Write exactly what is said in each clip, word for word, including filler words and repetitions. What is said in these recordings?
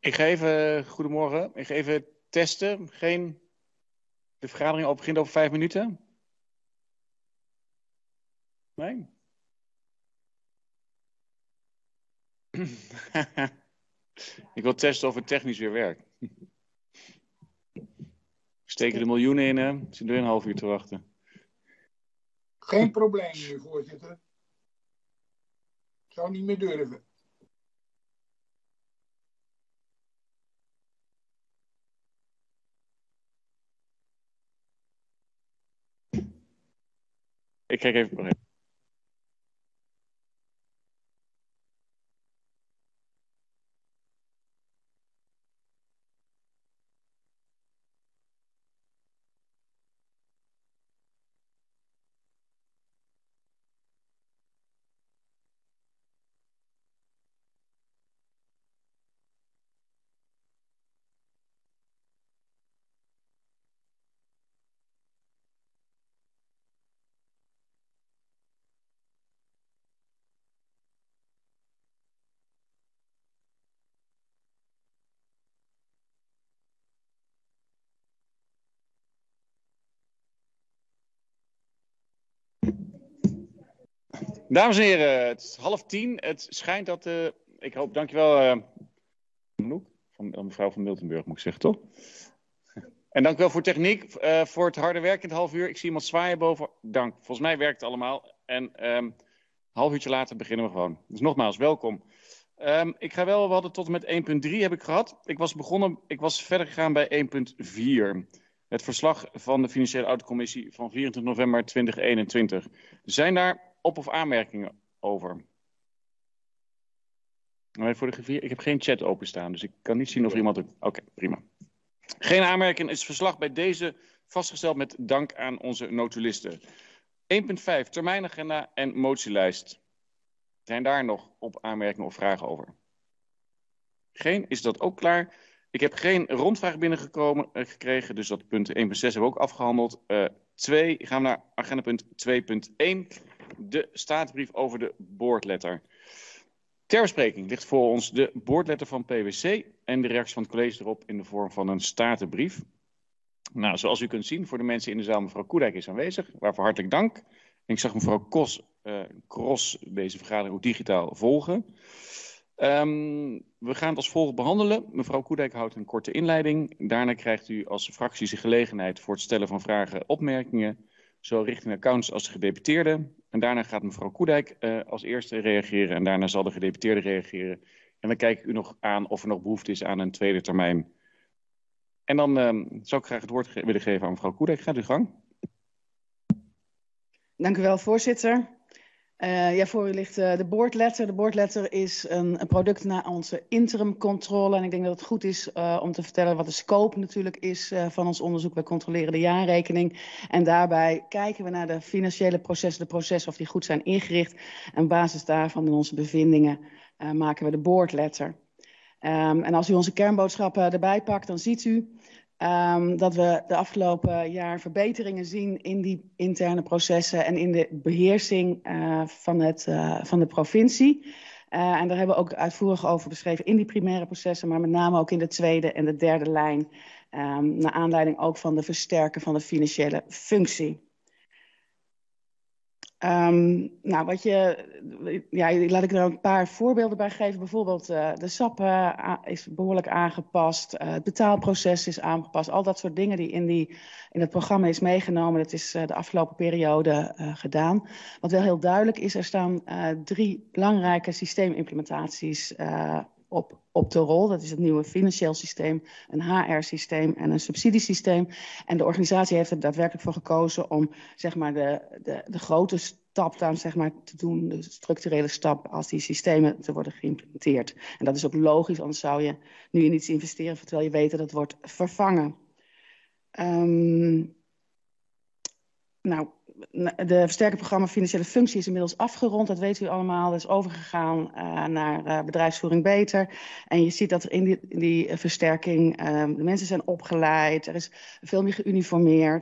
Ik ga even, goedemorgen, ik ga even testen. Geen, de vergadering al begint over vijf minuten? Nee? Ik wil testen of het technisch weer werkt. Steken de miljoenen in, hè? Zit er een half uur te wachten. Geen probleem, meneer voorzitter. Ik zou niet meer durven. Ik kijk even nog even. Dames en heren, het is half tien. Het schijnt dat, uh, ik hoop, dankjewel, uh, van, uh, mevrouw van Miltenburg moet ik zeggen, toch? En dank u wel voor techniek, uh, voor het harde werk in het half uur. Ik zie iemand zwaaien boven. Dank. Volgens mij werkt het allemaal. En um, een half uurtje later beginnen we gewoon. Dus nogmaals, welkom. Um, ik ga wel, we hadden tot en met één punt drie heb ik gehad. Ik was begonnen, ik was verder gegaan bij één punt vier. Het verslag van de Financiële Auditcommissie van vierentwintig november tweeduizend eenentwintig. Zijn daar op- of aanmerkingen over? Nou, voor de gevier, ik heb geen chat openstaan, dus ik kan niet zien of er iemand... Oké, okay, prima. Geen aanmerking, is het verslag bij deze vastgesteld met dank aan onze notulisten. één punt vijf, termijnagenda en motielijst. Zijn daar nog op aanmerkingen of vragen over? Geen, is dat ook klaar? Ik heb geen rondvraag binnengekomen uh, gekregen, dus dat punt één punt zes hebben we ook afgehandeld. Uh, twee, gaan we naar agendapunt twee punt één, de staatsbrief over de boardletter. Ter bespreking ligt voor ons de boardletter van P W C en de reactie van het college erop in de vorm van een statenbrief. Nou, zoals u kunt zien, voor de mensen in de zaal, mevrouw Koedijk is aanwezig, waarvoor hartelijk dank. En ik zag mevrouw Kos, uh, Kros deze vergadering ook digitaal volgen. Um, we gaan het als volgt behandelen. Mevrouw Koedijk houdt een korte inleiding. Daarna krijgt u als fracties de gelegenheid voor het stellen van vragen en opmerkingen, zowel richting accounts als de gedeputeerden. En daarna gaat mevrouw Koedijk uh, als eerste reageren en daarna zal de gedeputeerde reageren. En dan kijk ik u nog aan of er nog behoefte is aan een tweede termijn. En dan uh, zou ik graag het woord ge willen geven aan mevrouw Koedijk. Gaat u gang. Dank u wel, voorzitter. Uh, ja, voor u ligt uh, de boardletter. De boardletter is een, een product na onze interimcontrole. En ik denk dat het goed is uh, om te vertellen wat de scope natuurlijk is uh, van ons onderzoek. Wij controleren de jaarrekening. En daarbij kijken we naar de financiële processen, de processen of die goed zijn ingericht. En op basis daarvan in onze bevindingen uh, maken we de boardletter. Um, en als u onze kernboodschappen erbij pakt, dan ziet u Um, dat we de afgelopen jaar verbeteringen zien in die interne processen en in de beheersing uh, van, het, uh, van de provincie. Uh, en daar hebben we ook uitvoerig over beschreven in die primaire processen, maar met name ook in de tweede en de derde lijn. Um, naar aanleiding ook van de versterken van de financiële functie. Um, nou, wat je, ja, laat ik er een paar voorbeelden bij geven. Bijvoorbeeld uh, de S A P uh, is behoorlijk aangepast, uh, het betaalproces is aangepast. Al dat soort dingen die in, die in het programma is meegenomen, dat is uh, de afgelopen periode uh, gedaan. Wat wel heel duidelijk is, er staan uh, drie belangrijke systeemimplementaties uh, op, op de rol. Dat is het nieuwe financieel systeem, een H R-systeem en een subsidiesysteem. En de organisatie heeft er daadwerkelijk voor gekozen om zeg maar, de, de, de grote stap dan, zeg maar, te doen, de structurele stap, als die systemen te worden geïmplementeerd. En dat is ook logisch, anders zou je nu in iets investeren terwijl je weet dat het wordt vervangen. Um, nou, de versterken programma Financiële Functie is inmiddels afgerond. Dat weet u allemaal. Dat is overgegaan uh, naar uh, bedrijfsvoering beter. En je ziet dat er in die, in die uh, versterking uh, de mensen zijn opgeleid. Er is veel meer geuniformeerd.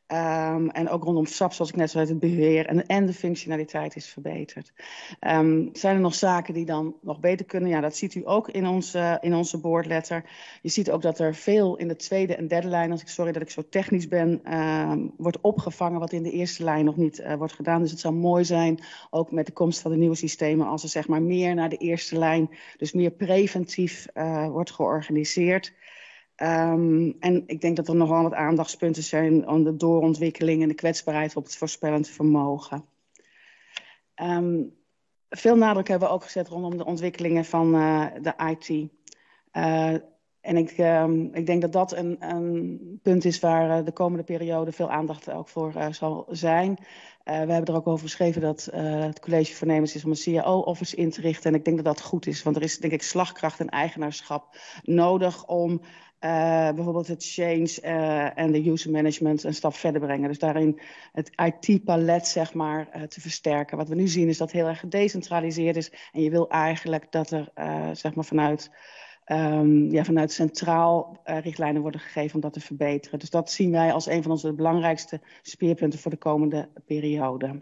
Um, en ook rondom S A P, zoals ik net zei, het beheer en, en de functionaliteit is verbeterd. Um, zijn er nog zaken die dan nog beter kunnen? Ja, dat ziet u ook in onze, in onze boardletter. Je ziet ook dat er veel in de tweede en derde lijn, als ik sorry dat ik zo technisch ben, uh, wordt opgevangen wat in de eerste lijn nog niet uh, wordt gedaan. Dus het zou mooi zijn, ook met de komst van de nieuwe systemen, als er zeg maar meer naar de eerste lijn, dus meer preventief uh, wordt georganiseerd. Um, en ik denk dat er nog wel wat aandachtspunten zijn aan de doorontwikkeling en de kwetsbaarheid op het voorspellend vermogen. Um, veel nadruk hebben we ook gezet rondom de ontwikkelingen van uh, de I T. Uh, en ik, um, ik denk dat dat een, een punt is waar uh, de komende periode veel aandacht ook voor uh, zal zijn. Uh, we hebben er ook over geschreven dat uh, het college voornemens is om een C I O-office in te richten. En ik denk dat dat goed is, want er is denk ik slagkracht en eigenaarschap nodig om Uh, bijvoorbeeld het change uh, en de user management een stap verder brengen. Dus daarin het I T-palet zeg maar uh, te versterken. Wat we nu zien is dat het heel erg gedecentraliseerd is. En je wil eigenlijk dat er uh, zeg maar vanuit, um, ja, vanuit centraal uh, richtlijnen worden gegeven om dat te verbeteren. Dus dat zien wij als een van onze belangrijkste speerpunten voor de komende periode.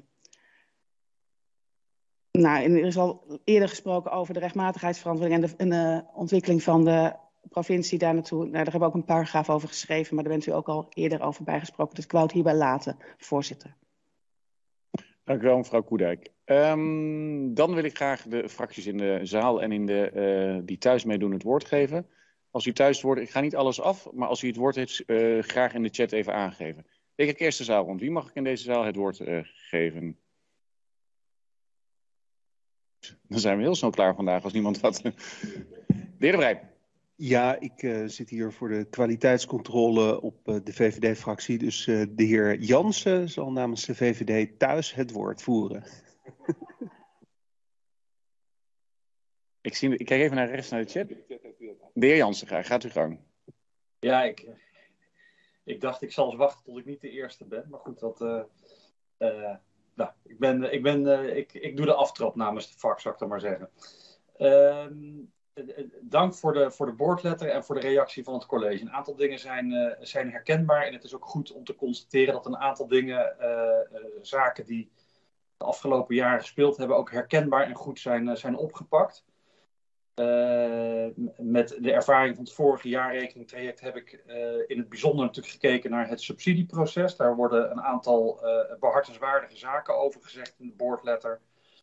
Nou, er is al eerder gesproken over de rechtmatigheidsverantwoording en de, en de ontwikkeling van de provincie daar naartoe. Nou, daar hebben we ook een paragraaf over geschreven, maar daar bent u ook al eerder over bijgesproken. Dus ik wou het hierbij laten, voorzitter. Dank u wel, mevrouw Koedijk. Um, dan wil ik graag de fracties in de zaal en in de, uh, die thuis meedoen het woord geven. Als u thuis het woord, ik ga niet alles af, maar als u het woord heeft, uh, graag in de chat even aangeven. Ik kijk eerst de zaal rond. Wie mag ik in deze zaal het woord uh, geven? Dan zijn we heel snel klaar vandaag als niemand wat. De heer De Vrij. Ja, ik uh, zit hier voor de kwaliteitscontrole op uh, de V V D-fractie. Dus uh, de heer Jansen zal namens de V V D thuis het woord voeren. ik, zie, ik kijk even naar rechts naar de chat. De heer Jansen, graag. Gaat u gang. Ja, ik, ik dacht ik zal eens wachten tot ik niet de eerste ben. Maar goed, dat, uh, uh, nou, ik, ben, ik, ben, uh, ik, ik doe de aftrap namens de vak, zou ik dan maar zeggen. Uh, Dank voor de, voor de boardletter en voor de reactie van het college. Een aantal dingen zijn, uh, zijn herkenbaar en het is ook goed om te constateren dat een aantal dingen, uh, uh, zaken die de afgelopen jaren gespeeld hebben, ook herkenbaar en goed zijn, uh, zijn opgepakt. Uh, met de ervaring van het vorige jaarrekeningtraject heb ik uh, in het bijzonder natuurlijk gekeken naar het subsidieproces. Daar worden een aantal uh, behartenswaardige zaken over gezegd in de boardletter.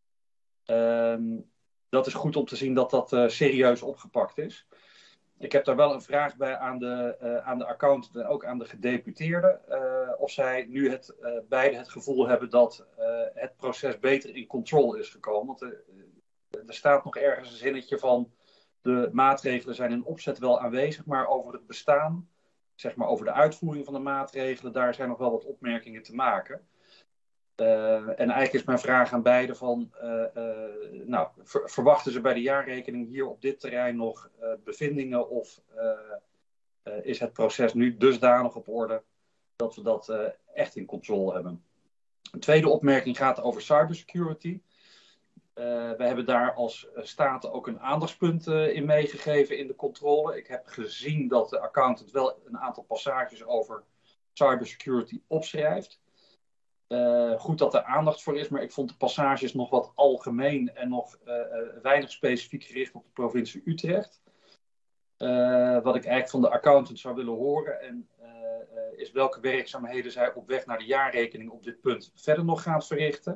Uh, Dat is goed om te zien dat dat uh, serieus opgepakt is. Ik heb daar wel een vraag bij aan de, uh, aan de accountant en ook aan de gedeputeerde. Uh, of zij nu het, uh, beide het gevoel hebben dat uh, het proces beter in control is gekomen. Want uh, er staat nog ergens een zinnetje van de maatregelen zijn in opzet wel aanwezig. Maar over het bestaan, zeg maar over de uitvoering van de maatregelen, daar zijn nog wel wat opmerkingen te maken. Uh, en eigenlijk is mijn vraag aan beide van, uh, uh, nou, ver, verwachten ze bij de jaarrekening hier op dit terrein nog uh, bevindingen of uh, uh, is het proces nu dusdanig op orde dat we dat uh, echt in controle hebben? Een tweede opmerking gaat over cybersecurity. Uh, we hebben daar als Staten ook een aandachtspunt uh, in meegegeven in de controle. Ik heb gezien dat de accountant wel een aantal passages over cybersecurity opschrijft. Uh, goed dat er aandacht voor is, maar ik vond de passages nog wat algemeen en nog uh, uh, weinig specifiek gericht op de provincie Utrecht. Uh, wat ik eigenlijk van de accountant zou willen horen en, uh, uh, is welke werkzaamheden zij op weg naar de jaarrekening op dit punt verder nog gaat verrichten.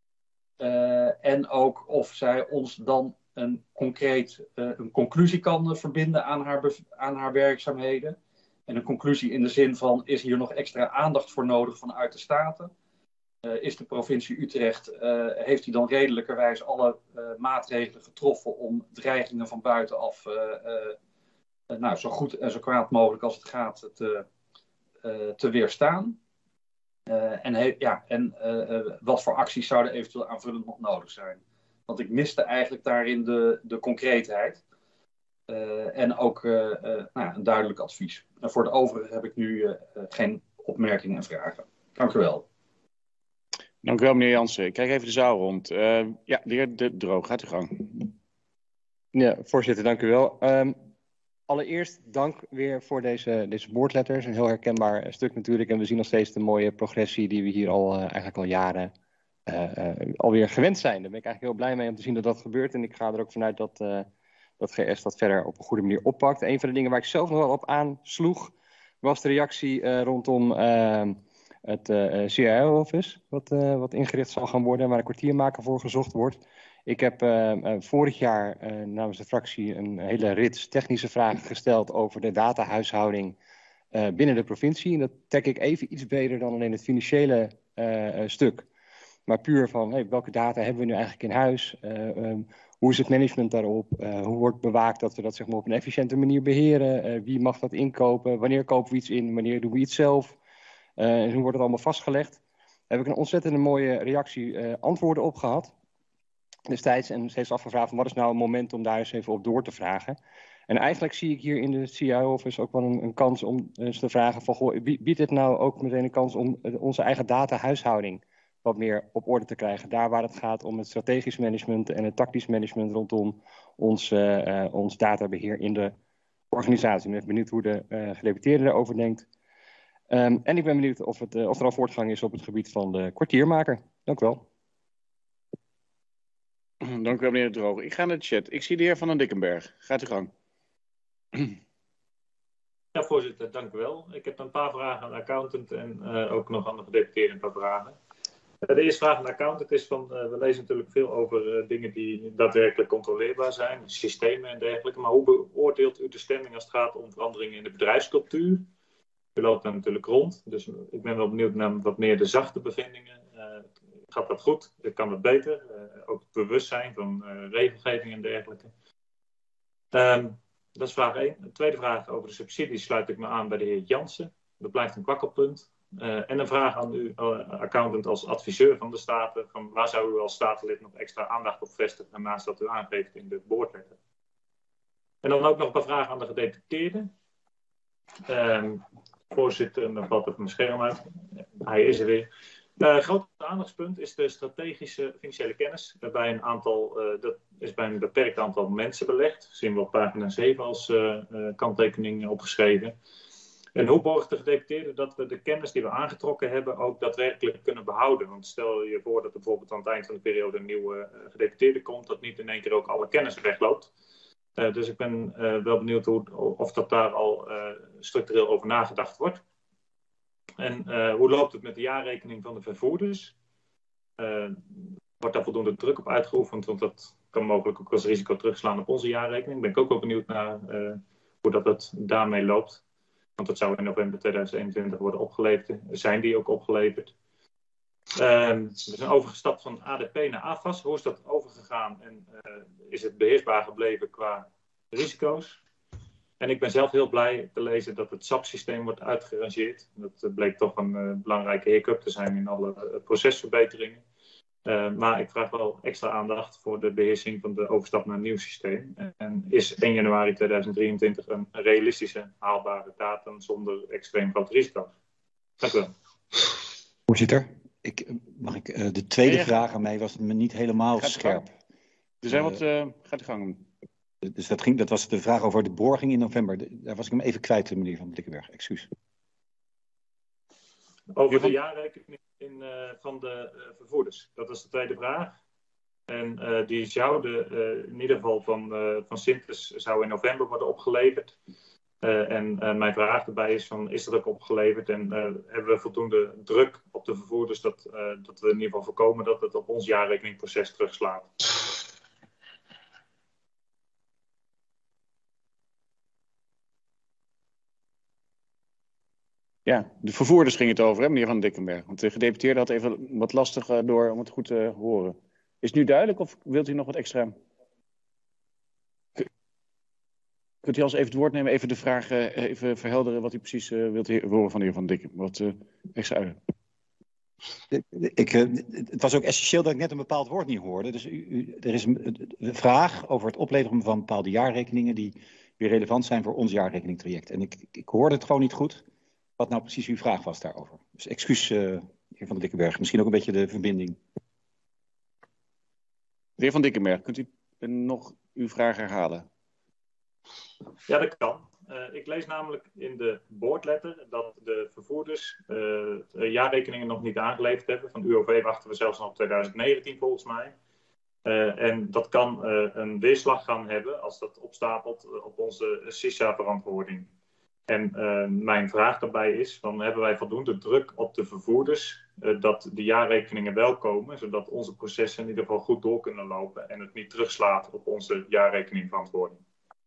Uh, en ook of zij ons dan een concreet uh, een conclusie kan uh, verbinden aan haar, aan haar werkzaamheden. En een conclusie in de zin van, is hier nog extra aandacht voor nodig vanuit de Staten? Uh, is de provincie Utrecht, uh, heeft hij dan redelijkerwijs alle uh, maatregelen getroffen om dreigingen van buitenaf uh, uh, uh, nou, zo goed en zo kwaad mogelijk als het gaat te, uh, te weerstaan? Uh, en he, ja, en uh, uh, wat voor acties zouden eventueel aanvullend nog nodig zijn? Want ik miste eigenlijk daarin de, de concreetheid. Uh, en ook uh, uh, nou ja, een duidelijk advies. En voor de overige heb ik nu uh, uh, geen opmerkingen en vragen. Dank u wel. Dank u wel, meneer Jansen. Ik kijk even de zaal rond. Uh, ja, de heer De Droog, gaat u gang. Ja, voorzitter, dank u wel. Um, allereerst dank weer voor deze, deze boardletters. Een heel herkenbaar stuk natuurlijk. En we zien nog steeds de mooie progressie die we hier al uh, eigenlijk al jaren uh, uh, alweer gewend zijn. Daar ben ik eigenlijk heel blij mee om te zien dat dat gebeurt. En ik ga er ook vanuit dat, uh, dat G S dat verder op een goede manier oppakt. Een van de dingen waar ik zelf nog wel op aansloeg, was de reactie uh, rondom uh, het uh, C I O-office. Wat, uh, wat ingericht zal gaan worden en waar een kwartiermaker voor gezocht wordt. Ik heb uh, uh, vorig jaar uh, namens de fractie een hele rits technische vragen gesteld over de datahuishouding uh, binnen de provincie. En dat trek ik even iets breder dan alleen het financiële uh, uh, stuk. Maar puur van hey, welke data hebben we nu eigenlijk in huis? Uh, um, hoe is het management daarop? Uh, hoe wordt bewaakt dat we dat zeg maar, op een efficiënte manier beheren? Uh, wie mag dat inkopen? Wanneer kopen we iets in? Wanneer doen we iets zelf? Uh, en hoe wordt het allemaal vastgelegd? Daar heb ik een ontzettend mooie reactie uh, antwoorden op gehad destijds. En ze heeft afgevraagd, wat is nou een moment om daar eens even op door te vragen? En eigenlijk zie ik hier in de C I O-office ook wel een, een kans om eens te vragen van, goh, biedt het nou ook meteen een kans om onze eigen datahuishouding wat meer op orde te krijgen? Daar waar het gaat om het strategisch management en het tactisch management rondom ons, uh, uh, ons databeheer in de organisatie. Ik ben benieuwd hoe de uh, gedeputeerde daarover denkt. Um, en ik ben benieuwd of, het, uh, of er al voortgang is op het gebied van de kwartiermaker. Dank u wel. Dank u wel, meneer De Droge. Ik ga naar de chat. Ik zie de heer Van den Dickenberg. Gaat u gang. Ja, voorzitter, dank u wel. Ik heb een paar vragen aan de accountant en uh, ook nog aan de gedeputeerde een paar vragen. Uh, de eerste vraag aan de accountant is van, uh, we lezen natuurlijk veel over uh, dingen die daadwerkelijk controleerbaar zijn, systemen en dergelijke. Maar hoe beoordeelt u de stemming als het gaat om veranderingen in de bedrijfscultuur? U loopt daar natuurlijk rond, dus ik ben wel benieuwd naar wat meer de zachte bevindingen. Uh, gaat dat goed? Kan het beter? Uh, ook het bewustzijn van uh, regelgeving en dergelijke. Um, dat is vraag één. De tweede vraag over de subsidies sluit ik me aan bij de heer Jansen. Dat blijft een kwakkelpunt. Uh, en een vraag aan u, uh, accountant als adviseur van de Staten. Van waar zou u als statenlid nog extra aandacht op vestigen naast dat u aangeeft in de boordletter? En dan ook nog een paar vragen aan de gedeputeerde. Um, voorzitter, dan valt het mijn scherm uit. Hij is er weer. Uh, groot aandachtspunt is de strategische financiële kennis. Bij een aantal, uh, dat is bij een beperkt aantal mensen belegd. Dat zien we op pagina zeven als uh, uh, kanttekening opgeschreven. En hoe borgt de gedeputeerde dat we de kennis die we aangetrokken hebben ook daadwerkelijk kunnen behouden? Want stel je voor dat er bijvoorbeeld aan het eind van de periode een nieuwe uh, gedeputeerde komt, dat niet in één keer ook alle kennis wegloopt. Uh, dus ik ben uh, wel benieuwd hoe, of dat daar al uh, structureel over nagedacht wordt. En uh, hoe loopt het met de jaarrekening van de vervoerders? Uh, wordt daar voldoende druk op uitgeoefend? Want dat kan mogelijk ook als risico terugslaan op onze jaarrekening. Ben ik ook wel benieuwd naar uh, hoe dat het daarmee loopt. Want dat zou in november tweeduizend eenentwintig worden opgeleverd. Zijn die ook opgeleverd? Uh, we zijn overgestapt van A D P naar A F A S. Hoe is dat overgegaan? En uh, is het beheersbaar gebleven qua risico's? En ik ben zelf heel blij te lezen dat het S A P-systeem wordt uitgerangeerd. Dat bleek toch een uh, belangrijke hiccup te zijn in alle uh, procesverbeteringen. Uh, maar ik vraag wel extra aandacht voor de beheersing van de overstap naar een nieuw systeem. En is één januari tweeduizend drieëntwintig een realistische, haalbare datum zonder extreem grote risico's? Dank u wel. Voorzitter, ik, mag ik, uh, de tweede ja, vraag aan mij was me niet helemaal gaat scherp. Er zijn wat... Uh, gaat de gang. Dus dat, ging, dat was de vraag over de borging in november. Daar was ik hem even kwijt, meneer Van Dickenberg. Excuus. Over de jaarrekening in, uh, van de uh, vervoerders. Dat was de tweede vraag. En uh, die zouden uh, in ieder geval van, uh, van Sintes zou in november worden opgeleverd. Uh, en uh, mijn vraag erbij is, van, is dat ook opgeleverd? En uh, hebben we voldoende druk op de vervoerders dat, uh, dat we in ieder geval voorkomen dat het op ons jaarrekeningproces terugslaat? Ja, de vervoerders ging het over, hè, meneer Van Dickenberg. Want de gedeputeerde had even wat lastig uh, door om het goed te horen. Is het nu duidelijk of wilt u nog wat extra? Kunt u als even het woord nemen, even de vraag uh, even verhelderen wat u precies uh, wilt horen van de heer Van Dickenberg? Wat uh, extra uit. Ik, uh, het was ook essentieel dat ik net een bepaald woord niet hoorde. Dus u, u, er is een, een vraag over het opleveren van bepaalde jaarrekeningen die weer relevant zijn voor ons jaarrekeningtraject. En ik, ik hoorde het gewoon niet goed wat nou precies uw vraag was daarover. Dus excuus, uh, heer Van Dickenberg. Misschien ook een beetje de verbinding. De heer Van Dickenberg, kunt u nog uw vraag herhalen? Ja, dat kan. Uh, ik lees namelijk in de boordletter dat de vervoerders uh, de jaarrekeningen nog niet aangeleverd hebben. Van U O V wachten we zelfs nog op twintig negentien volgens mij. Uh, en dat kan uh, een weerslag gaan hebben als dat opstapelt uh, op onze S I S A-verantwoording. En uh, mijn vraag daarbij is, dan hebben wij voldoende druk op de vervoerders uh, dat de jaarrekeningen wel komen, zodat onze processen in ieder geval goed door kunnen lopen en het niet terugslaat op onze jaarrekeningverantwoording.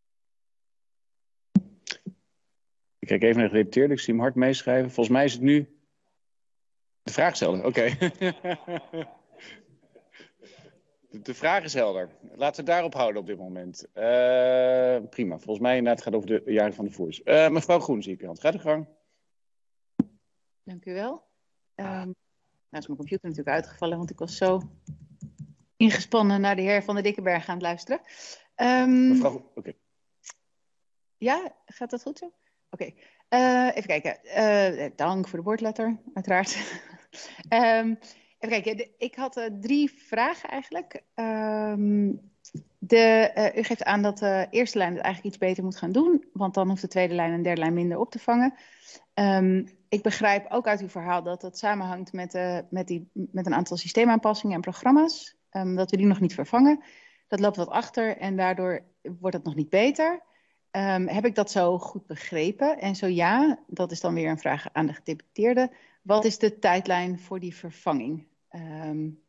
Ik kijk even naar de gedeputeerde, ik zie hem hard meeschrijven. Volgens mij is het nu de vraag stellen. Oké. Okay. de, de vraag is helder. Laten we daarop houden op dit moment. Uh, prima. Volgens mij inderdaad gaat het over de jaren van de voers. Uh, mevrouw Groen, zie ik uw hand. Gaat de gang. Dank u wel. Um, nou is mijn computer natuurlijk uitgevallen, want ik was zo ingespannen naar de heer Van der Dikkenberg aan het luisteren. Um, mevrouw, oké. Okay. Ja, gaat dat goed zo? Oké, okay. uh, even kijken. Uh, dank voor de woordletter, uiteraard. um, even kijken, de, ik had uh, drie vragen eigenlijk. Um, de, uh, u geeft aan dat de eerste lijn het eigenlijk iets beter moet gaan doen, want dan hoeft de tweede lijn en derde lijn minder op te vangen. Um, ik begrijp ook uit uw verhaal dat dat samenhangt met, uh, met, die, met een aantal systeemaanpassingen en programma's, um, dat we die nog niet vervangen. Dat loopt wat achter en daardoor wordt het nog niet beter. Um, heb ik dat zo goed begrepen? En zo ja, dat is dan weer een vraag aan de gedeputeerde. Wat is de tijdlijn voor die vervanging? Um,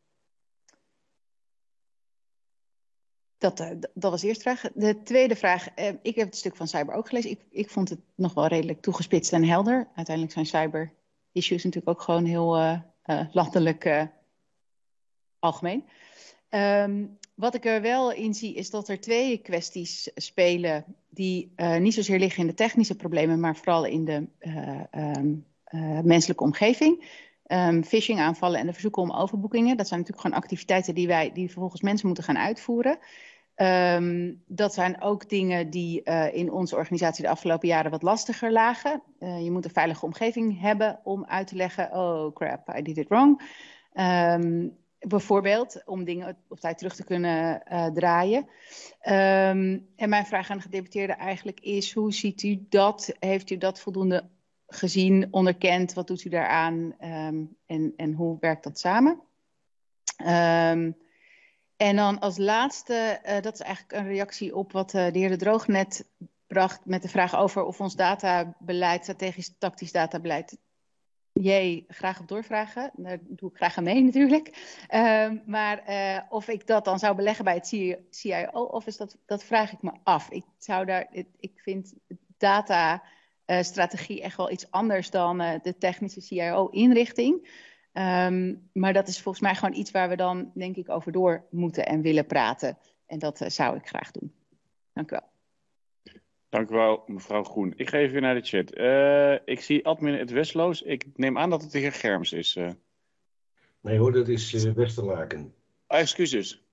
dat, uh, dat was de eerste vraag. De tweede vraag, uh, ik heb het stuk van cyber ook gelezen. Ik, ik vond het nog wel redelijk toegespitst en helder. Uiteindelijk zijn cyber issues natuurlijk ook gewoon heel uh, uh, landelijk uh, algemeen. Um, wat ik er wel in zie is dat er twee kwesties spelen die uh, niet zozeer liggen in de technische problemen, maar vooral in de uh, um, uh, menselijke omgeving. Um, phishing aanvallen en de verzoeken om overboekingen. Dat zijn natuurlijk gewoon activiteiten die wij, die vervolgens mensen moeten gaan uitvoeren. Um, dat zijn ook dingen die uh, in onze organisatie de afgelopen jaren wat lastiger lagen. Uh, je moet een veilige omgeving hebben om uit te leggen, oh crap, I did it wrong. Um, Bijvoorbeeld om dingen op tijd terug te kunnen uh, draaien. Um, en mijn vraag aan de gedeputeerde eigenlijk is, hoe ziet u dat? Heeft u dat voldoende gezien, onderkend? Wat doet u daaraan? Um, en, en hoe werkt dat samen? Um, en dan als laatste, uh, dat is eigenlijk een reactie op wat uh, de heer De Droog net bracht met de vraag over of ons databeleid, strategisch tactisch databeleid, Jee, graag op doorvragen. Daar doe ik graag aan mee natuurlijk. Um, maar uh, of ik dat dan zou beleggen bij het C I O, of is dat, dat vraag ik me af. Ik, zou daar, ik vind data-strategie uh, echt wel iets anders dan uh, de technische C I O-inrichting. Um, maar dat is volgens mij gewoon iets waar we dan, denk ik, over door moeten en willen praten. En dat uh, zou ik graag doen. Dank u wel. Dank u wel, mevrouw Groen. Ik ga even weer naar de chat. Uh, ik zie admin het Westloos. Ik neem aan dat het de heer Germs is. Uh. Nee hoor, dat is uh, Westerlaken. Oh, excuses.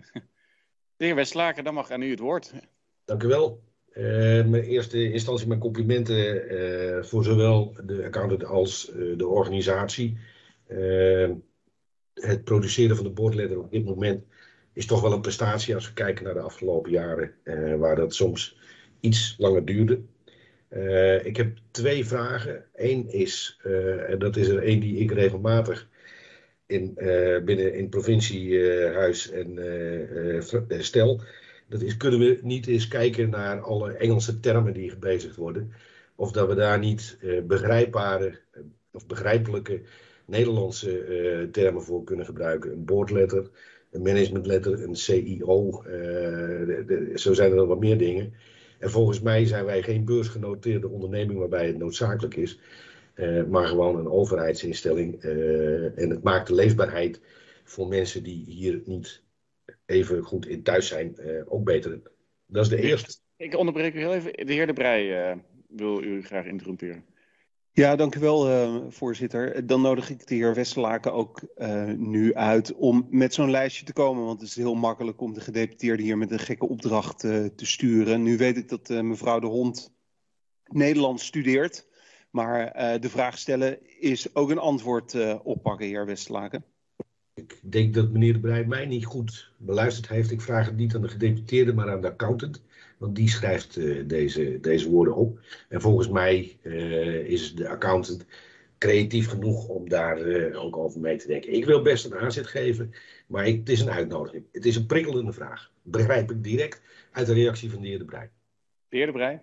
De heer Westerlaken, dan mag aan u het woord. Dank u wel. Uh, mijn eerste instantie mijn complimenten uh, voor zowel de accountant als uh, de organisatie. Uh, het produceren van de boordletter op dit moment is toch wel een prestatie als we kijken naar de afgelopen jaren, uh, waar dat soms iets langer duurde. Uh, ik heb twee vragen. Eén is, uh, en dat is er één die ik regelmatig in, uh, binnen in het provinciehuis uh, en uh, uh, stel. Dat is, kunnen we niet eens kijken naar alle Engelse termen die gebezigd worden. Of dat we daar niet uh, begrijpbare uh, of begrijpelijke Nederlandse uh, termen voor kunnen gebruiken. Een boardletter, een managementletter, een C I O. Uh, de, de, zo zijn er nog wat meer dingen. En volgens mij zijn wij geen beursgenoteerde onderneming waarbij het noodzakelijk is. Uh, maar gewoon een overheidsinstelling. Uh, en het maakt de leefbaarheid voor mensen die hier niet even goed in thuis zijn uh, ook beter. Dat is de eerste. Ik onderbreek u heel even. De heer De Breij uh, wil u graag interromperen. Ja, dank u wel, uh, voorzitter. Dan nodig ik de heer Westerlaken ook uh, nu uit om met zo'n lijstje te komen. Want het is heel makkelijk om de gedeputeerde hier met een gekke opdracht uh, te sturen. Nu weet ik dat uh, mevrouw De Hond Nederlands studeert. Maar uh, de vraag stellen is ook een antwoord uh, oppakken, heer Westerlaken. Ik denk dat meneer De Breij mij niet goed beluisterd heeft. Ik vraag het niet aan de gedeputeerde, maar aan de accountant. Want die schrijft uh, deze, deze woorden op. En volgens mij uh, is de accountant creatief genoeg om daar uh, ook over mee te denken. Ik wil best een aanzet geven, maar ik, het is een uitnodiging. Het is een prikkelende vraag. Begrijp ik direct uit de reactie van de heer De Breij. De heer De Breij?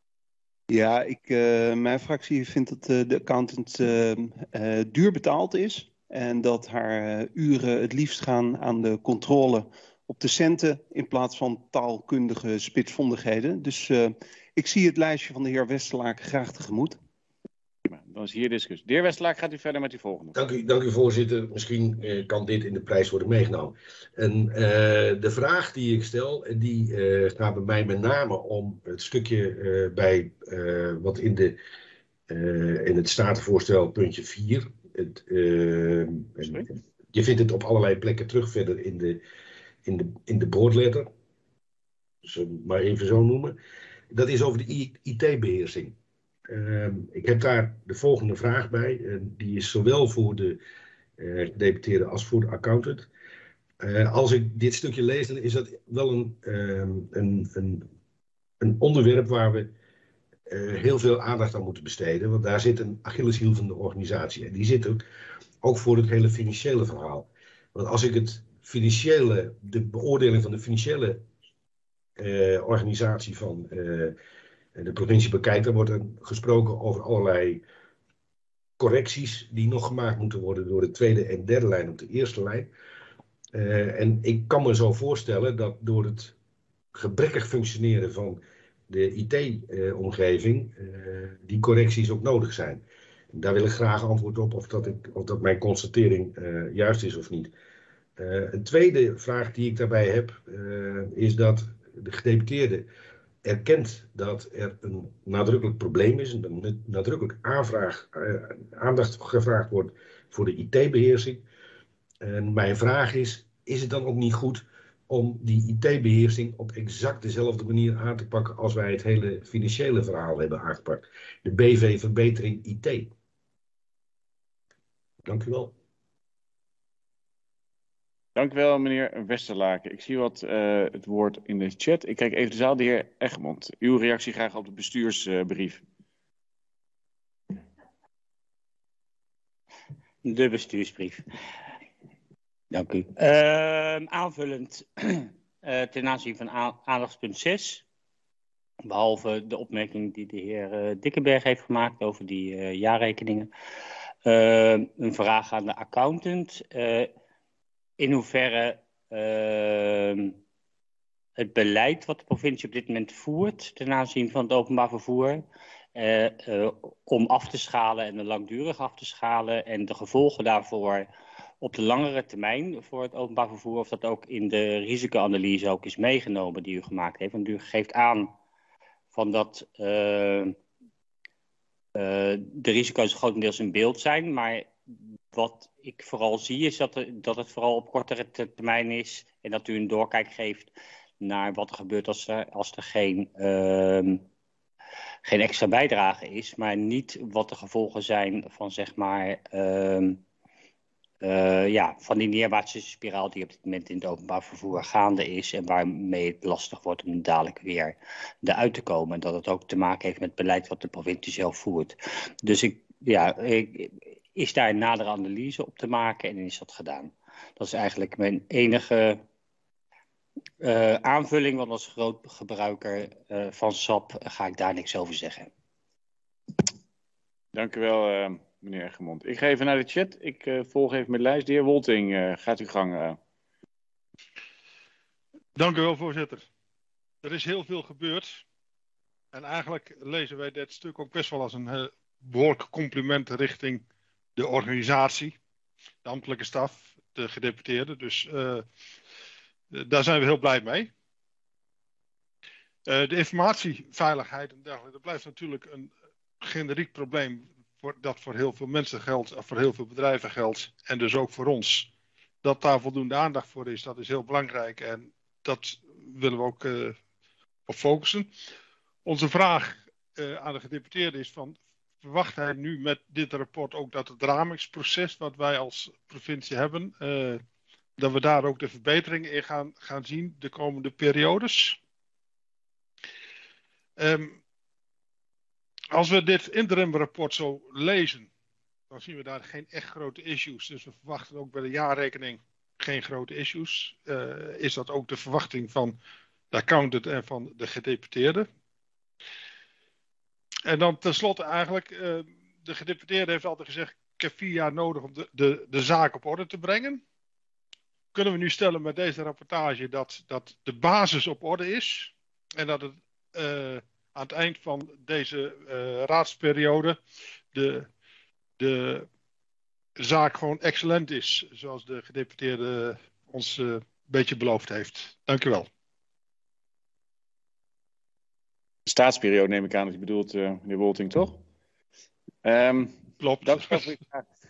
Ja, ik, uh, mijn fractie vindt dat uh, de accountant uh, uh, duur betaald is. En dat haar uh, uren het liefst gaan aan de controle op de centen in plaats van taalkundige spitsvondigheden. Dus uh, ik zie het lijstje van de heer Westerlaken graag tegemoet. Dan is hier discussie. De heer Westerlaken, gaat u verder met die volgende. Dank u, dank u voorzitter. Misschien uh, kan dit in de prijs worden meegenomen. En uh, de vraag die ik stel, die uh, gaat bij mij met name om het stukje uh, bij uh, wat in, de, uh, in het statenvoorstel puntje vier. Het, uh, je vindt het op allerlei plekken terug verder in de, in de, in de boardletter. Zullen we het maar even zo noemen. Dat is over de I T-beheersing. Uh, ik heb daar de volgende vraag bij. Uh, die is zowel voor de uh, gedeputeerde als voor de accountant. Uh, als ik dit stukje lees, dan is dat wel een, uh, een, een, een onderwerp waar we uh, heel veel aandacht aan moeten besteden. Want daar zit een Achilleshiel van de organisatie. En die zit ook, ook voor het hele financiële verhaal. Want als ik het financiële, de beoordeling van de financiële uh, organisatie van Uh, de provincie bekijkt, dan wordt er gesproken over allerlei correcties die nog gemaakt moeten worden door de tweede en derde lijn op de eerste lijn. Uh, en ik kan me zo voorstellen dat door het gebrekkig functioneren van de I T-omgeving uh, die correcties ook nodig zijn. Daar wil ik graag antwoord op of dat, ik, of dat mijn constatering uh, juist is of niet. Uh, een tweede vraag die ik daarbij heb uh, is dat de gedeputeerde erkent dat er een nadrukkelijk probleem is, een nadrukkelijk aanvraag, uh, aandacht gevraagd wordt voor de I T-beheersing. En mijn vraag is, is het dan ook niet goed om die I T-beheersing op exact dezelfde manier aan te pakken als wij het hele financiële verhaal hebben aangepakt? De B V-verbetering I T. Dank u wel. Dank u wel, meneer Westerlaken. Ik zie wat uh, het woord in de chat. Ik kijk even de zaal. De heer Egmond, uw reactie graag op de bestuursbrief. De bestuursbrief. Dank u. Uh, aanvullend uh, ten aanzien van aandachtspunt zes. Behalve de opmerking die de heer uh, Dikkenberg heeft gemaakt over die uh, jaarrekeningen. Uh, een vraag aan de accountant. Uh, In hoeverre uh, het beleid wat de provincie op dit moment voert ten aanzien van het openbaar vervoer, uh, uh, om af te schalen en langdurig af te schalen en de gevolgen daarvoor op de langere termijn voor het openbaar vervoer, of dat ook in de risicoanalyse ook is meegenomen die u gemaakt heeft. Want u geeft aan van dat uh, uh, de risico's grotendeels in beeld zijn, maar wat ik vooral zie is dat, er, dat het vooral op kortere termijn is en dat u een doorkijk geeft naar wat er gebeurt als er, als er geen, uh, geen extra bijdrage is, maar niet wat de gevolgen zijn van, zeg maar, uh, uh, ja, van die neerwaartse spiraal die op dit moment in het openbaar vervoer gaande is en waarmee het lastig wordt om dadelijk weer eruit te komen. En dat het ook te maken heeft met het beleid wat de provincie zelf voert. Dus ik, ja, ik, is daar een nadere analyse op te maken en is dat gedaan. Dat is eigenlijk mijn enige uh, aanvulling, want als groot gebruiker uh, van S A P ga ik daar niks over zeggen. Dank u wel, uh, meneer Egmond. Ik ga even naar de chat. Ik uh, volg even met lijst. De heer Wolting, uh, gaat uw gang. Uh. Dank u wel, voorzitter. Er is heel veel gebeurd. En eigenlijk lezen wij dit stuk ook best wel als een uh, behoorlijk compliment richting de organisatie, de ambtelijke staf, de gedeputeerden. Dus uh, daar zijn we heel blij mee. Uh, de informatieveiligheid en dergelijke, dat blijft natuurlijk een generiek probleem voor, dat voor heel veel mensen geldt, of voor heel veel bedrijven geldt en dus ook voor ons. Dat daar voldoende aandacht voor is, dat is heel belangrijk en dat willen we ook uh, op focussen. Onze vraag uh, aan de gedeputeerde is van, verwacht hij nu met dit rapport ook dat het ramingsproces wat wij als provincie hebben, uh, dat we daar ook de verbeteringen in gaan, gaan zien de komende periodes? Um, als we dit interim rapport zo lezen, dan zien we daar geen echt grote issues. Dus we verwachten ook bij de jaarrekening geen grote issues. Uh, is dat ook de verwachting van de accountant en van de gedeputeerde? En dan tenslotte eigenlijk, uh, de gedeputeerde heeft altijd gezegd, ik heb vier jaar nodig om de, de, de zaak op orde te brengen. Kunnen we nu stellen met deze rapportage dat, dat de basis op orde is en dat het uh, aan het eind van deze uh, raadsperiode de, de zaak gewoon excellent is, zoals de gedeputeerde ons uh, een beetje beloofd heeft. Dank u wel. Staatsperiode neem ik aan dat je bedoelt, uh, meneer Wolting, toch? Um, Klopt. Dat is ik,